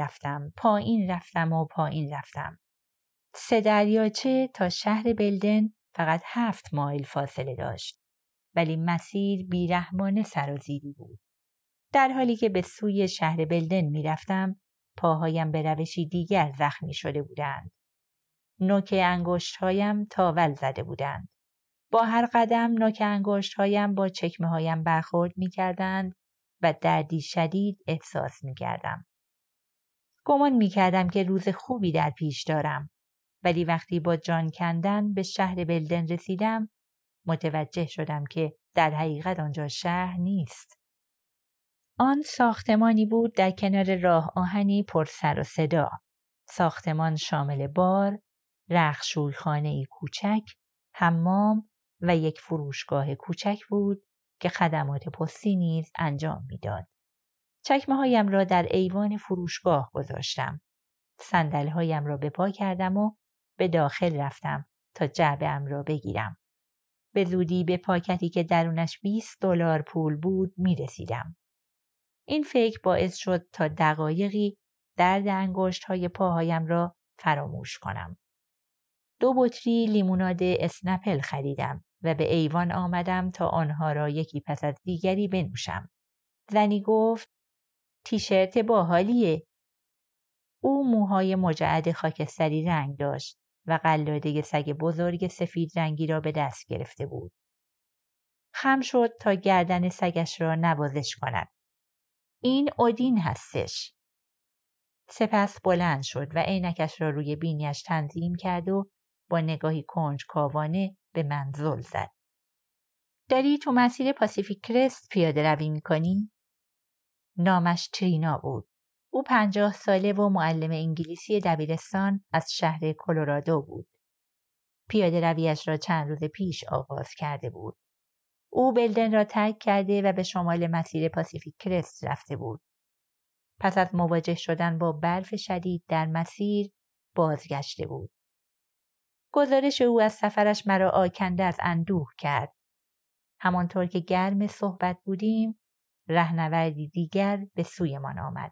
رفتم. 3 دریاچه تا شهر بلدن فقط 7 مایل فاصله داشت، ولی مسیر بیرحمانه سرازیری بود. در حالی که به سوی شهر بلدن می رفتم، پاهایم به روشی دیگر زخمی شده بودند. نوک انگشتهایم تاول زده بودند. با هر قدم نوک انگشتهایم با چکمه هایم برخورد می کردند و دردی شدید احساس می کردم. گمان می کردم که روز خوبی در پیش دارم، ولی وقتی با جان کندن به شهر بلدن رسیدم، متوجه شدم که در حقیقت آنجا شهر نیست. آن ساختمانی بود در کنار راه آهنی پر سر و صدا. ساختمان شامل بار، رختشویخانه‌ای کوچک، حمام و یک فروشگاه کوچک بود که خدمات پستی نیز انجام میداد. چکمه‌هایم را در ایوان فروشگاه گذاشتم. صندل‌هایم را به پا کردم و به داخل رفتم تا جعبه‌ام را بگیرم. به زودی به پاکتی که درونش $20 پول بود می رسیدم. این فکر باعث شد تا دقایقی درد انگشت‌های پاهایم را فراموش کنم. 2 بطری لیموناد اسنپل خریدم و به ایوان آمدم تا آنها را یکی پس از دیگری بنوشم. زنی گفت تیشرت باحالیه. او موهای مجعد خاکستری رنگ داشت و قلاده سگ بزرگ سفید رنگی را به دست گرفته بود. خم شد تا گردن سگش را نوازش کند. این اودین هستش. سپس بلند شد و عینکش را روی بینیش تنظیم کرد و با نگاهی کنجکاوانه به من زل زد. داری تو مسیر پاسیفیک کرست پیاده روی می‌کنی؟ نامش ترینا بود. او 50 ساله و معلم انگلیسی دبیرستان از شهر کلرادو بود. پیاده رویش را چند روز پیش آغاز کرده بود. او بلدن را ترک کرده و به شمال مسیر پاسیفیک کرست رفته بود. پس از مواجه شدن با برف شدید در مسیر بازگشته بود. گزارش او از سفرش مرا آکنده از اندوه کرد. همانطور که گرم صحبت بودیم، رهنوردی دیگر به سویمان آمد.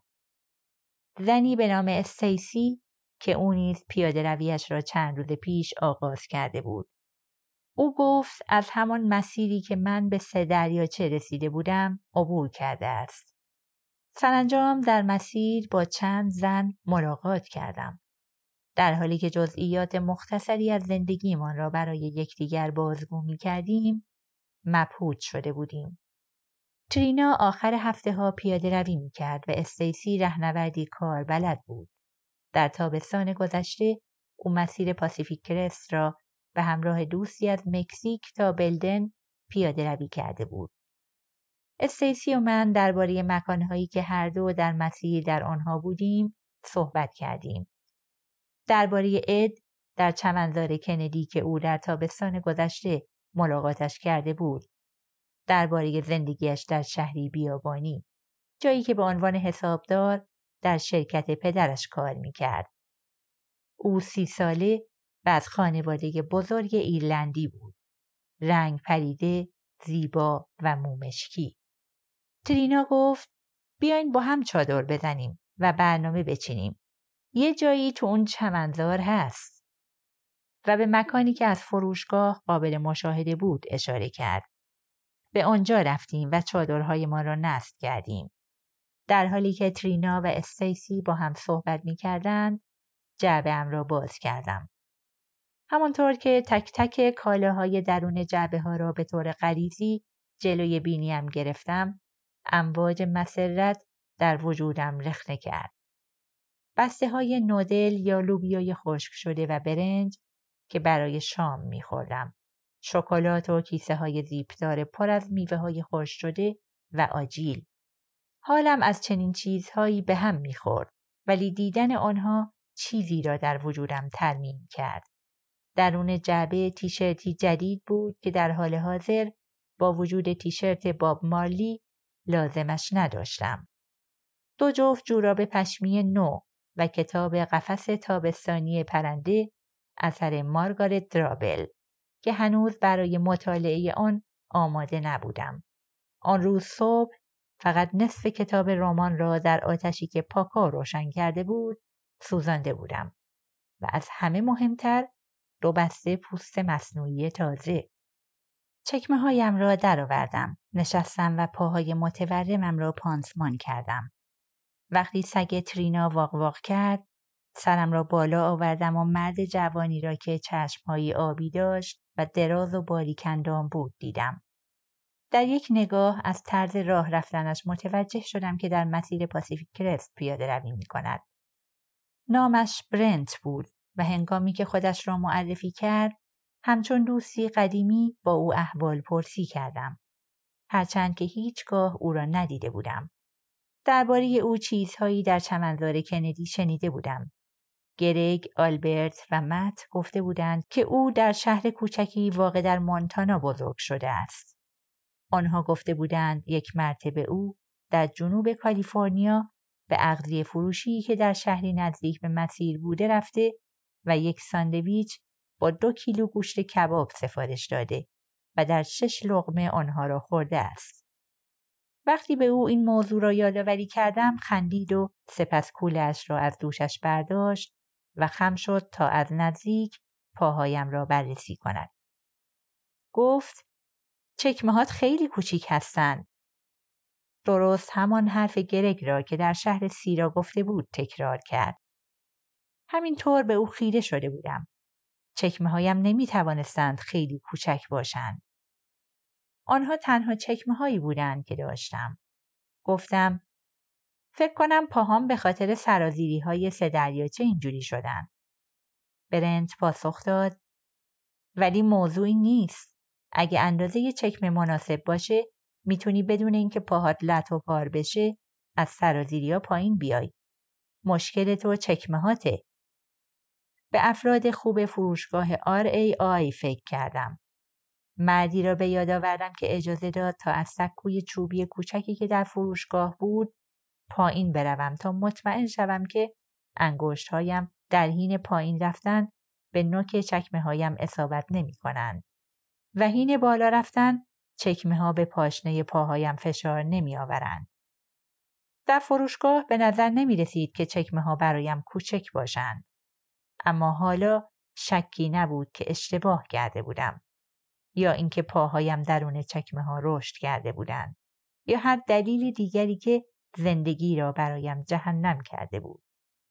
زنی به نام استیسی که او نیز پیاده رویش را چند روز پیش آغاز کرده بود. او گفت از همان مسیری که من به 3 دریاچه رسیده بودم عبور کرده است. سرانجام در مسیر با چند زن ملاقات کردم. در حالی که جزئیات مختصری از زندگیمان را برای یکدیگر بازگو می‌کردیم، مبهوت شده بودیم. ترینا آخر هفته‌ها پیاده روی می‌کرد و استیسی رهنوردی کار بلد بود. در تابستان گذشته او مسیر پاسیفیک کرست را به همراه دوستی از مکزیک تا بلدن پیاده روی کرده بود. استیسی و من درباره مکانهایی که هر دو در مسیر در آنها بودیم صحبت کردیم. درباره اد در چمنزار کندی که او در تابستان گذشته ملاقاتش کرده بود. درباره زندگیش در شهری بیابانی، جایی که به عنوان حسابدار در شرکت پدرش کار می‌کرد. او 30 ساله و از خانواده بزرگ ایرلندی بود. رنگ پریده، زیبا و مومشکی. ترینا گفت بیاین با هم چادر بزنیم و برنامه بچینیم. یه جایی تو اون چمنزار هست. و به مکانی که از فروشگاه قابل مشاهده بود اشاره کرد. به آنجا رفتیم و چادرهای ما را نصب کردیم. در حالی که ترینا و استیسی با هم صحبت می‌کردند، جعبه‌ام را باز کردم. همانطور که تک تک کالاهای درون جعبه‌ها را به طور غریزی جلوی بینیم گرفتم، امواج مسرت در وجودم رخنه کرد. بسته‌های نودل یا لوبیای خشک شده و برنج که برای شام می‌خوردم. شکلات و کیسه‌های زیپدار پر از میوه‌های خشک شده و آجیل. حالم از چنین چیزهایی به هم می‌خورد، ولی دیدن آنها چیزی را در وجودم ترمیم کرد. درون جعبه تیشرتی جدید بود که در حال حاضر با وجود تیشرت باب مارلی لازمش نداشتم. 2 جفت جوراب پشمی نو و کتاب قفس تابستانی پرنده اثر مارگارت درابل که هنوز برای مطالعه آن آماده نبودم. آن روز صبح فقط نصف کتاب رمان را در آتشی که پاکا روشن کرده بود سوزانده بودم و از همه مهمتر 2 بسته پوست مصنوعی تازه. چکمه‌هایم را درآوردم، نشستم و پاهای متورمم را پانسمان کردم. وقتی سگ ترینا واق واق کرد، سرم را بالا آوردم و مرد جوانی را که چشم‌های آبی داشت و دراز و باریک اندام بود دیدم. در یک نگاه از طرز راه رفتنش متوجه شدم که در مسیر پاسیفیک کرست پیاده روی می‌کند. نامش برنت بود و هنگامی که خودش را معرفی کرد، همچون دوستی قدیمی با او احوال پرسی کردم. هرچند که هیچگاه او را ندیده بودم. درباره او چیزهایی در چمنزار کندی شنیده بودم. گرگ، آلبرت و مت گفته بودند که او در شهر کوچکی واقع در مونتانا بزرگ شده است. آنها گفته بودند یک مرتبه او در جنوب کالیفرنیا به اغذیه فروشی که در شهری نزدیک به مسیر بوده رفته و یک ساندویچ با 2 کیلو گوشت کباب سفارش داده و در 6 لقمه آنها را خورده است. وقتی به او این موضوع را یادآوری کردم خندید و سپس کوله‌اش را از دوشش برداشت و خم شد تا از نزدیک پاهایم را بررسی کند. گفت چکمه‌هات خیلی کوچیک هستند. درست همان حرف گرگ را که در شهر سیرا گفته بود تکرار کرد. همینطور به او خیره شده بودم. چکمه‌هایم نمی‌توانستند خیلی کوچک باشند. آنها تنها چکمه‌هایی بودند که داشتم. گفتم فکر کنم پاهام به خاطر سرازیری‌های 3 دریاچه اینجوری شدن. برنت پاسخ داد ولی موضوعی نیست. اگه اندازه چکمه مناسب باشه میتونی بدون اینکه پاهات لط و پار بشه از سرازیری‌ها پایین بیای. مشکل تو چکمه‌هاته. به افراد خوب فروشگاه RAI فکر کردم. مردی را به یاد آوردم که اجازه داد تا از سکوی چوبی کوچکی که در فروشگاه بود پایین بروم تا مطمئن شوم که انگشت‌هایم در حین پایین رفتن به نوک چکمه‌هایم اصابت نمی‌کنند و حین بالا رفتن چکمه‌ها به پاشنه پاهایم فشار نمی‌آورند. در فروشگاه به نظر نمی‌رسید که چکمه‌ها برایم کوچک باشند. اما حالا شکی نبود که اشتباه کرده بودم. یا اینکه پاهایم درون چکمه‌ها رشد کرده بودند. یا هر دلیل دیگری که زندگی را برایم جهنم کرده بود.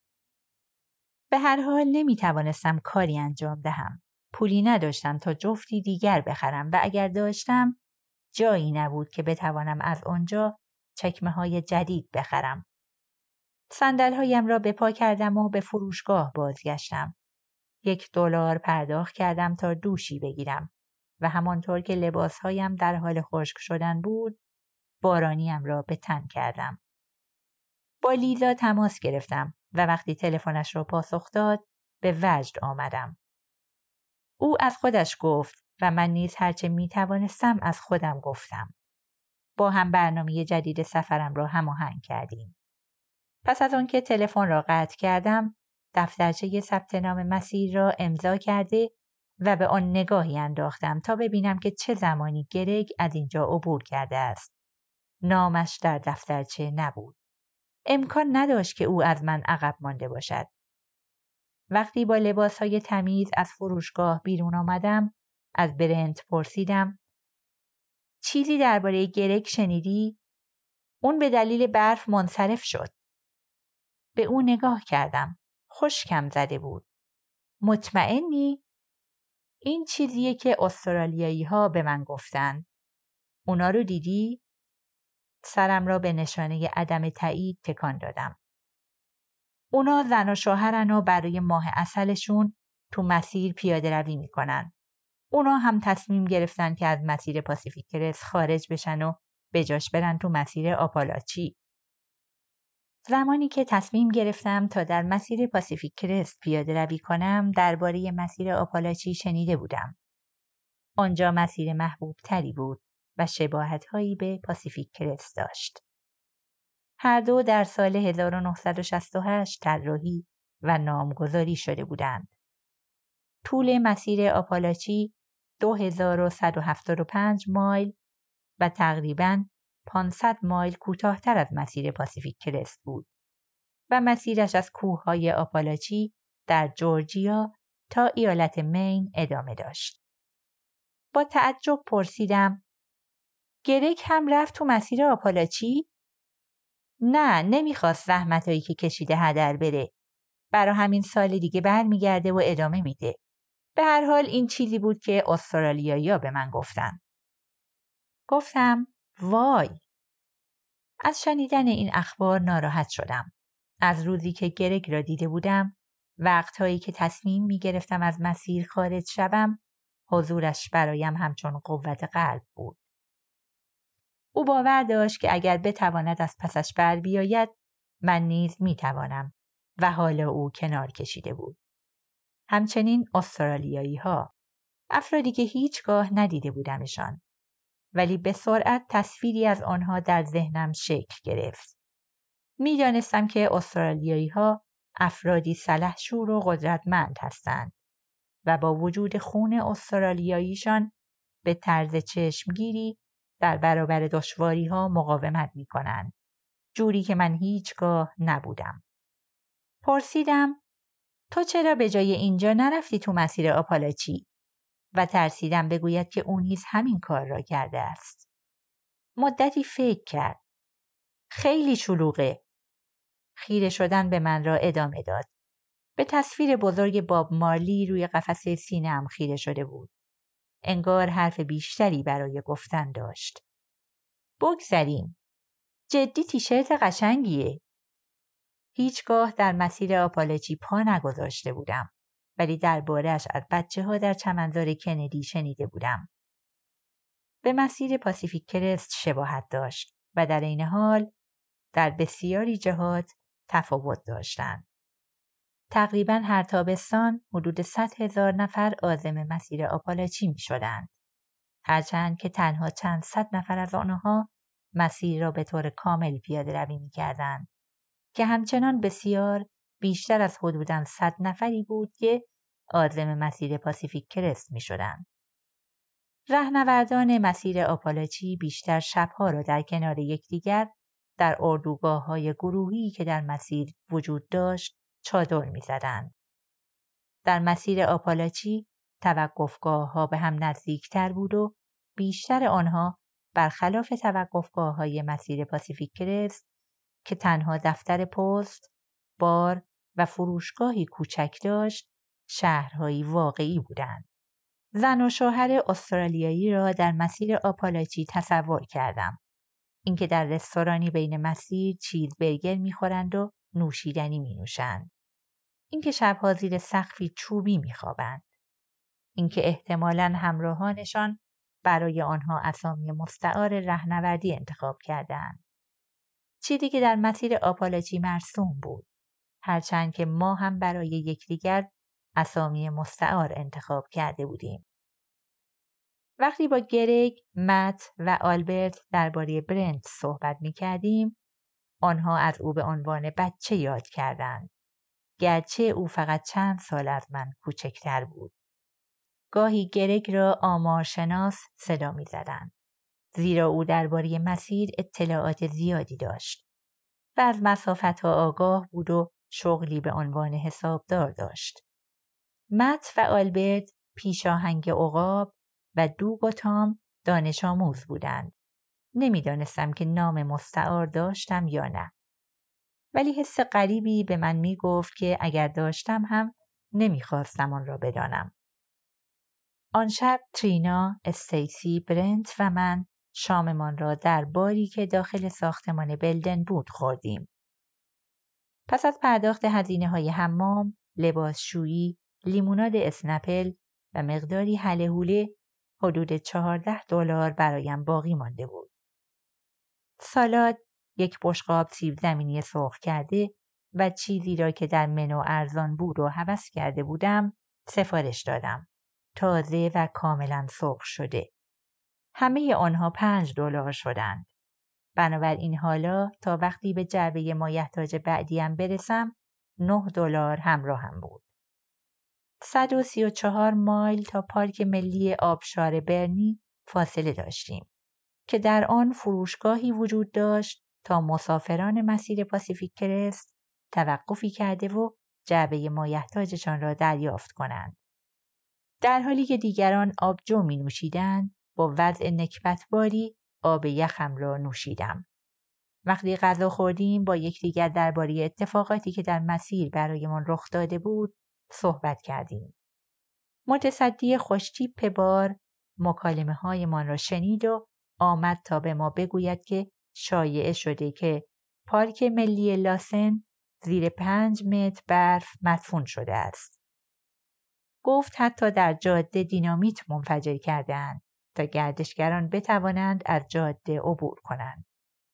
به هر حال نمی‌توانستم کاری انجام دهم. پولی نداشتم تا جفتی دیگر بخرم و اگر داشتم جایی نبود که بتوانم از آنجا چکمه‌های جدید بخرم. صندل‌هایم را به پا کردم و به فروشگاه بازگشتم. $1 پرداخت کردم تا دوشی بگیرم و همانطور که لباسهایم در حال خشک شدن بود بارانیم را به تن کردم. با لیزا تماس گرفتم و وقتی تلفنش را پاسخ داد به وجد آمدم. او از خودش گفت و من نیز هرچه می توانستم از خودم گفتم. با هم برنامه جدید سفرم را هماهنگ کردیم. پس از آنکه تلفن را قطع کردم دفترچه ثبت نام مسیر را امضا کرده و به آن نگاهی انداختم تا ببینم که چه زمانی گرگ از اینجا عبور کرده است. نامش در دفترچه نبود. امکان نداشت که او از من عقب مانده باشد. وقتی با لباسهای تمیز از فروشگاه بیرون آمدم از برنت پرسیدم چیزی درباره گرگ شنیدی؟ اون به دلیل برف منصرف شد. به او نگاه کردم. خشکم زده بود. مطمئنی؟ این چیزیه که استرالیایی ها به من گفتن. اونا رو دیدی؟ سرم را به نشانه عدم تایید تکان دادم. اونا زن و شوهرن و برای ماه عسلشون تو مسیر پیاده روی میکنن. اونا هم تصمیم گرفتن که از مسیر پاسیفیک کرست خارج بشن و به جاش برن تو مسیر آپالاچی. زمانی که تصمیم گرفتم تا در مسیر پاسیفیک کرست پیاده روی کنم درباره مسیر آپالاچی شنیده بودم. آنجا مسیر محبوب تری بود و شباهت‌هایی به پاسیفیک کرست داشت. هر دو در سال 1968 طراحی و نامگذاری شده بودند. طول مسیر آپالاچی 2175 مایل و تقریباً 500 مایل کوتاه‌تر از مسیر پاسیفیک کرست بود و مسیرش از کوههای آپالاچی در جورجیا تا ایالت مین ادامه داشت. با تعجب پرسیدم: گرگ هم رفت تو مسیر آپالاچی؟ نه، نمیخواست زحمتایی که کشیده هدر بره. برای همین سال دیگه برمیگرده و ادامه میده. به هر حال این چیزی بود که استرالیایی‌ها به من گفتن. گفتم: وای! از شنیدن این اخبار ناراحت شدم. از روزی که گرگ را دیده بودم، وقتهایی که تصمیم میگرفتم از مسیر خارج شوم، حضورش برایم همچون قوت قلب بود. او باور داشت که اگر بتواند از پسش بر بیاید، من نیز میتوانم و حالا او کنار کشیده بود. همچنین استرالیایی ها، افرادی که هیچگاه ندیده بودمشان، ولی به سرعت تصویری از آنها در ذهنم شکل گرفت. میدانستم که استرالیایی ها افرادی سلحشور و قدرتمند هستند و با وجود خون استرالیاییشان به طرز چشمگیری در برابر دشواری ها مقاومت می کنند. جوری که من هیچگاه نبودم. پرسیدم: تو چرا به جای اینجا نرفتی تو مسیر آپالاچی؟ و ترسیدم بگوید که او نیز همین کار را کرده است. مدتی فکر کرد. خیلی شلوغه. خیره شدن به من را ادامه داد. به تصویر بزرگ باب مارلی روی قفسه سینه‌ام خیره شده بود. انگار حرف بیشتری برای گفتن داشت. بگذریم. جدی تیشرت قشنگیه. هیچگاه در مسیر آپالاچی پا نگذاشته بودم، ولی درباره‌اش از بچه‌ها در چمنزار کندی شنیده بودم. به مسیر پاسیفیک کرست شباهت داشت و در عین حال در بسیاری جهات تفاوت داشتند. تقریباً هر تابستان حدود 100,000 نفر عازم مسیر آپالاچی می شدند. هرچند که تنها چند صد نفر از آنها مسیر را به طور کامل پیاده روی می کردند که همچنان بسیار بیشتر از حدوداً 100 نفری بود که عازم مسیر پاسیفیک کرست می شدند. رهنوردان مسیر آپالاچی بیشتر شبها را در کنار یکدیگر در اردوگاه‌های گروهی که در مسیر وجود داشت چادر می‌زدند. در مسیر آپالاچی توقفگاه‌ها به هم نزدیکتر بود و بیشتر آنها برخلاف توقفگاه‌های مسیر پاسیفیک کرست که تنها دفتر پست، بار و فروشگاهی کوچک داشت، شهرهایی واقعی بودند. زن و شوهر استرالیایی را در مسیر آپالاچی تصور کردم. اینکه در رستورانی بین مسیر چیزبرگر می‌خورند و نوشیدنی می‌نوشند. اینکه شب‌ها زیر سقفی چوبی می‌خوابند. اینکه احتمالاً همراهانشان برای آنها اسامی مستعار رهنوردی انتخاب کردند. چیزی که در مسیر آپالاچی مرسوم بود. هرچند که ما هم برای یکدیگر اسامی مستعار انتخاب کرده بودیم. وقتی با گرگ، مت و آلبرت درباره برنت صحبت می‌کردیم، آنها از او به عنوان بچه یاد کردند. گرچه او فقط چند سال از من کوچکتر بود. گاهی گرگ را آمارشناس صدا می‌زدند، زیرا او درباره مسیر اطلاعات زیادی داشت و از مسافت‌ها آگاه بود و شغلی به عنوان حسابدار داشت. مت و آلبرت پیشاهنگ عقاب و دوگ و تام دانش آموز بودند. نمیدانستم که نام مستعار داشتم یا نه. ولی حس غریبی به من میگفت که اگر داشتم هم نمیخواستم آن را بدانم. آن شب ترینا، استیسی، برنت و من شاممان را در باری که داخل ساختمان بلدن بود خوردیم. پس از پرداخت هزینه‌های حمام، لباسشویی، لیموناد اسنپل و مقداری هله هوله حدود $14 برایم باقی مانده بود. سالاد، یک بشقاب سیب زمینی سرخ کرده و چیزی را که در منو ارزان بود و هوس کرده بودم سفارش دادم. تازه و کاملا سرخ شده. همه آنها $5 شدند. بنابراین حالا تا وقتی به جعبه مایحتاج بعدیم برسم $9 همراهم بود. 134 مایل تا پارک ملی آبشار برنی فاصله داشتیم که در آن فروشگاهی وجود داشت تا مسافران مسیر پاسیفیک کرست توقفی کرده و جعبه مایحتاجشان را دریافت کنند. در حالی که دیگران آبجو می نوشیدند، با وضع نکبتباری آب یخم را نوشیدم. وقتی غذا خوردیم با یکدیگر درباره اتفاقاتی که در مسیر برایمان رخ داده بود صحبت کردیم. متصدی خوشتیپ بار مکالمه هایمان را شنید و آمد تا به ما بگوید که شایعه شده که پارک ملی لاسن زیر 5 متر برف مدفون شده است. گفت حتی در جاده دینامیت منفجر کردند تا گردشگران بتوانند از جاده عبور کنند.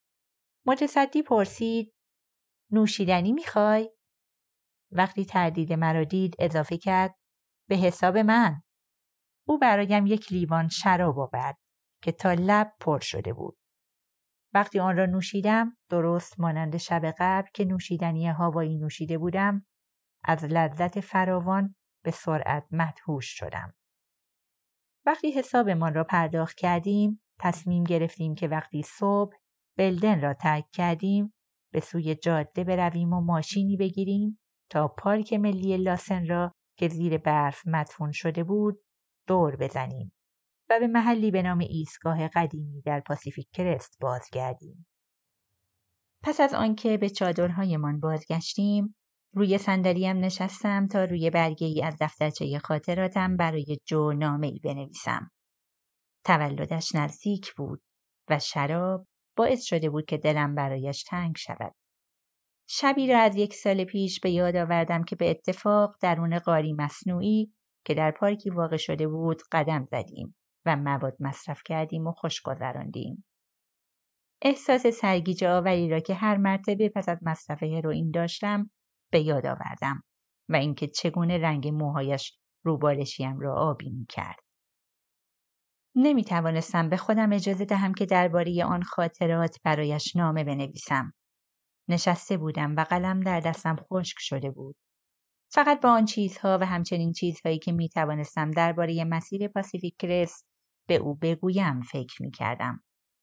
متصدی پرسید: نوشیدنی میخوای؟ وقتی تردید مرا دید اضافه کرد: به حساب من. او برایم یک لیوان شراب آورد که تا لب پر شده بود. وقتی آن را نوشیدم، درست مانند شب قبل که نوشیدنی هاوایی نوشیده بودم، از لذت فراوان به سرعت مدهوش شدم. وقتی حسابمان را پرداخت کردیم، تصمیم گرفتیم که وقتی صبح بلدن را ترک کردیم، به سوی جاده برویم و ماشینی بگیریم تا پارک ملی لاسن را که زیر برف مدفون شده بود، دور بزنیم و به محلی به نام ایستگاه قدیمی در پاسیفیک کرست بازگردیم. پس از آنکه به چادرهایمان بازگشتیم، روی صندلیم نشستم تا روی برگه‌ای از دفترچه خاطراتم برای جو نامه‌ای بنویسم. تولدش نزدیک بود و شراب باعث شده بود که دلم برایش تنگ شود. شبی را از 1 سال پیش به یاد آوردم که به اتفاق درون غاری مصنوعی که در پارکی واقع شده بود قدم زدیم و مواد مصرف کردیم و خوش گذراندیم. احساس سرگیجه آوری را که هر مرتبه پس از مصرف هروئین داشتم به یاد آوردم و اینکه چگونه رنگ موهایش روبالشیم را آبی می‌کرد. نمی‌توانستم به خودم اجازه دهم که درباره آن خاطرات برایش نامه بنویسم. نشسته بودم و قلم در دستم خشک شده بود. فقط با آن چیزها و همچنین چیزهایی که می‌توانستم درباره مسیر پاسیفیک کرست به او بگویم فکر می‌کردم.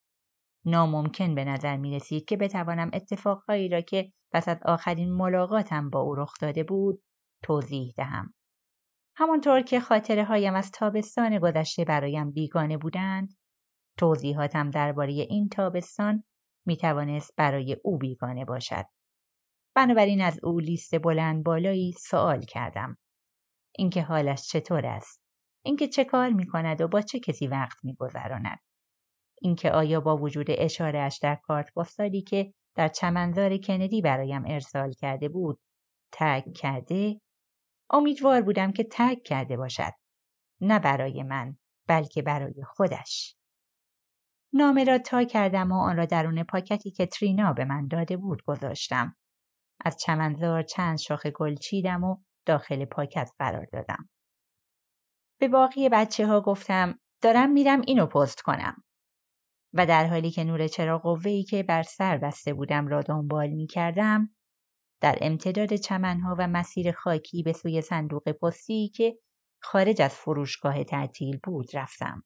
ناممکن به نظر می‌رسید که بتوانم اتفاقهایی را که پس از آخرین ملاقاتم با او رخ داده بود توضیح دهم. همانطور که خاطره‌هایم از تابستان گذشته برایم بیگانه بودند، توضیحاتم درباره این تابستان می‌توانست برای او بیگانه باشد. بنابراین از او لیست بلند بالایی سوال کردم. اینکه حالش چطور است؟ اینکه چه کار می‌کند و با چه کسی وقت می‌گذراند؟ اینکه آیا با وجود اشاره‌اش در کارت پستالی که در چمنزار کندی برایم ارسال کرده بود، تگ کرده؟ امیدوار بودم که تگ کرده باشد. نه برای من، بلکه برای خودش. نامه را تا کردم و آن را درون پاکتی که ترینا به من داده بود گذاشتم. از چمنزار چند شاخه گل چیدم و داخل پاکت قرار دادم. به باقی بچه‌ها گفتم دارم میرم اینو پست کنم. و در حالی که نور چراغ قوه‌ای که بر سر بسته بودم را دنبال می‌کردم، در امتداد چمن‌ها و مسیر خاکی به سوی صندوق پستی که خارج از فروشگاه تعطیل بود رفتم.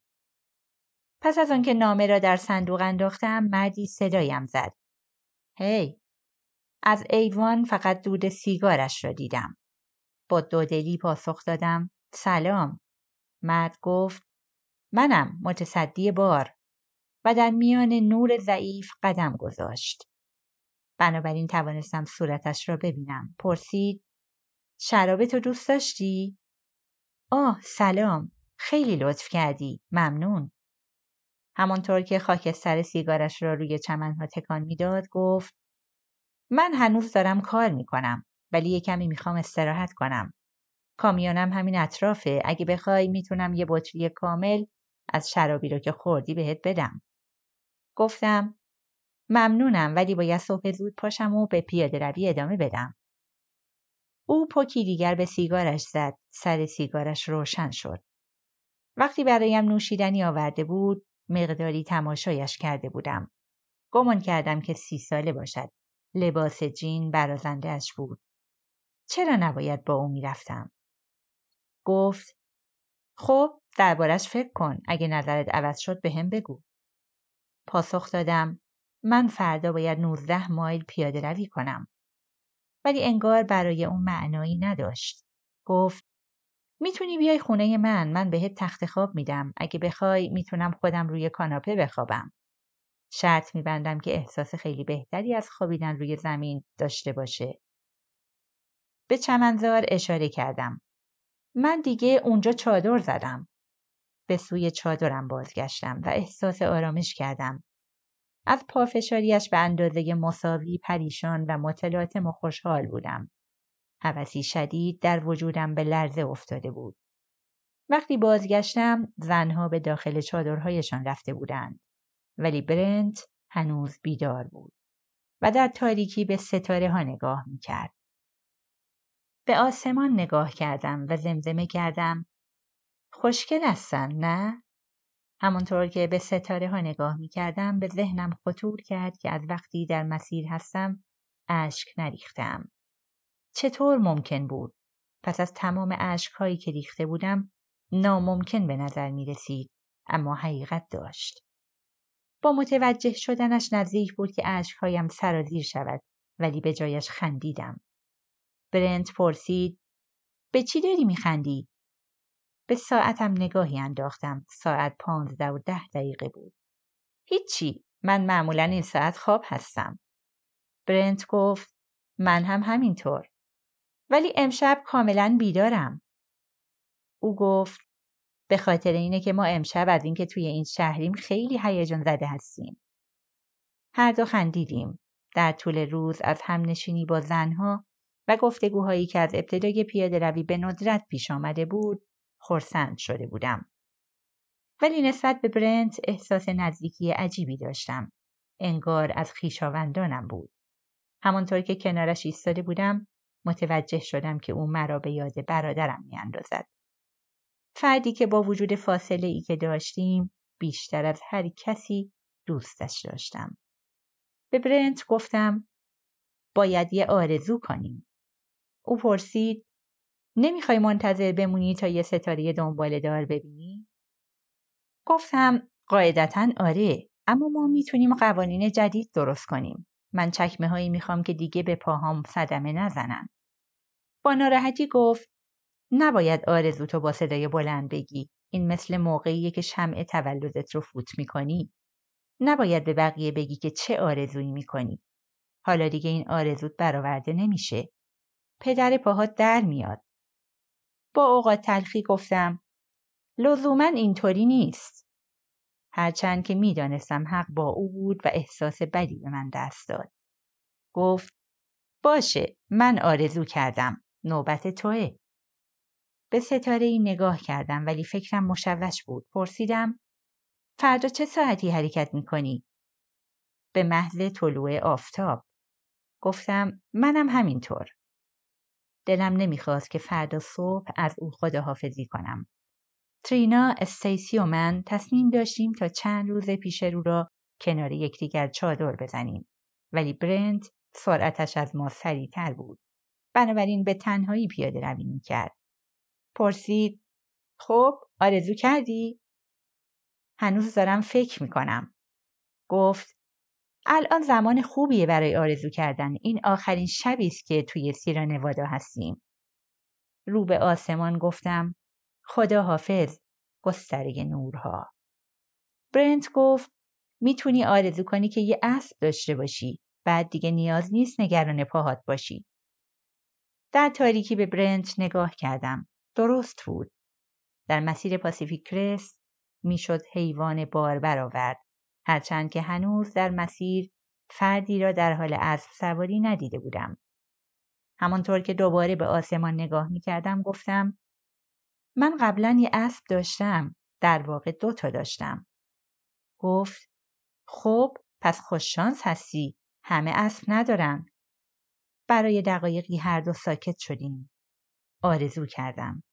پس از آنکه نامه را در صندوق انداختم، مردی صدایم زد. هی! از ایوان فقط دود سیگارش را دیدم. با دودلی پاسخ دادم. سلام. مرد گفت منم متصدی بار و در میان نور ضعیف قدم گذاشت. بنابراین توانستم صورتش را ببینم. پرسید شراب تو دوست داشتی؟ آه سلام، خیلی لطف کردی، ممنون. همانطور که خاکستر سیگارش را روی چمنها تکان میداد گفت من هنوز دارم کار میکنم ولی یه کمی میخوام استراحت کنم. کامیونم همین اطرافه، اگه بخوای میتونم یه بطری کامل از شرابی رو که خوردی بهت بدم. گفتم ممنونم ولی باید صبح زود پاشم و به پیاده روی ادامه بدم. او پوکی دیگر به سیگارش زد. سر سیگارش روشن شد. وقتی برایم نوشیدنی آورده بود مقداری تماشایش کرده بودم. گمان کردم که 30 ساله باشد. لباس جین برازنده اش بود. چرا نباید با او میرفتم؟ گفت خب دربارش فکر کن، اگه نظرت عوض شد به هم بگو. پاسخ دادم من فردا باید 19 مایل پیاده روی کنم. ولی انگار برای اون معنایی نداشت. گفت میتونی بیای خونه من بهت تخت خواب میدم. اگه بخوای میتونم خودم روی کاناپه بخوابم. شرط میبندم که احساس خیلی بهتری از خوابیدن روی زمین داشته باشه. به چمنزار اشاره کردم. من دیگه اونجا چادر زدم. به سوی چادرم بازگشتم و احساس آرامش کردم. از پافشاریش به اندازه مساوی پریشان و متلاطم و خوشحال بودم. هوسی شدید در وجودم به لرزه افتاده بود. وقتی بازگشتم زنها به داخل چادرهایشان رفته بودند. ولی برنت هنوز بیدار بود و در تاریکی به ستاره ها نگاه می کرد. به آسمان نگاه کردم و زمزمه کردم خوشگل هستن نه؟ همونطور که به ستاره ها نگاه می کردم به ذهنم خطور کرد که از وقتی در مسیر هستم اشک نریختم. چطور ممکن بود؟ پس از تمام اشکهایی که ریخته بودم ناممکن به نظر می رسید، اما حقیقت داشت. با متوجه شدنش نزدیک بود که اشکهایم سرازیر شود، ولی به جایش خندیدم. برنت پرسید به چی داری می خندی؟ به ساعتم نگاهی انداختم. ساعت 15:10 بود. هیچی، من معمولاً این ساعت خواب هستم. برنت گفت من هم همینطور. ولی امشب کاملاً بیدارم. او گفت به خاطر اینه که ما امشب از اینکه توی این شهریم خیلی هیجان زده هستیم. هر دو خندیدیم. در طول روز از همنشینی با زنها و گفتگوهایی که از ابتدای پیاده روی به ندرت پیش آمده بود خرسند شده بودم. ولی نسبت به برنت احساس نزدیکی عجیبی داشتم. انگار از خویشاوندانم بود. همانطور که کنارش ایستاده بودم متوجه شدم که او مرا به یاد برادرم میاندازد. فردی که با وجود فاصله ای که داشتیم بیشتر از هر کسی دوستش داشتم. به برنت گفتم باید یه آرزو کنیم. او پرسید نمیخوای منتظر بمونی تا یه ستاره دنباله دار ببینی؟ گفتم قاعدتاً آره، اما ما میتونیم قوانین جدید درست کنیم. من چکمه هایی میخوام که دیگه به پاهام صدمه نزنن. با ناراحتی گفت نباید آرزوتو با صدای بلند بگی. این مثل موقعیه که شمع تولدت رو فوت میکنی. نباید به بقیه بگی که چه آرزویی میکنی. حالا دیگه این آرزوت برآورده نمیشه. پدر پاهات در میاد. با اوقات تلخی گفتم لزوماً اینطوری نیست. هرچند که میدانستم حق با او بود و احساس بدی به من دست داد. گفت باشه، من آرزو کردم. نوبت توئه. به ستاره‌ای نگاه کردم ولی فکرم مشوش بود. پرسیدم فردا چه ساعتی حرکت میکنی؟ به محض طلوع آفتاب. گفتم منم همینطور. دلم نمیخواست که فردا صبح از او خداحافظی کنم. ترینا، استیسی و من تصمیم داشتیم تا چند روز پیش رو را کنار یکدیگر چادر بزنیم. ولی برنت سرعتش از ما سریعتر بود. بنابراین به تنهایی پیاده روی میکرد. پرسید خب آرزو کردی؟ هنوز دارم فکر میکنم. گفت الان زمان خوبیه برای آرزو کردن. این آخرین شبی است که توی سیرا نوادا هستیم. رو به آسمان گفتم خدا حافظ. گستره نورها. برنت گفت میتونی آرزو کنی که یه اسب داشته باشی. بعد دیگه نیاز نیست نگران پاهات باشی. در تاریکی به برنت نگاه کردم. درست بود. در مسیر پاسیفیک کرست میشد حیوان بار برآورد. هرچند که هنوز در مسیر فردی را در حال اسب سواری ندیده بودم. همانطور که دوباره به آسمان نگاه میکردم گفتم من قبلا یه اسب داشتم. در واقع 2 تا داشتم. گفت خب پس خوششانس هستی. همه اسب ندارن. برای دقایقی هر دو ساکت شدیم. آرزو کردم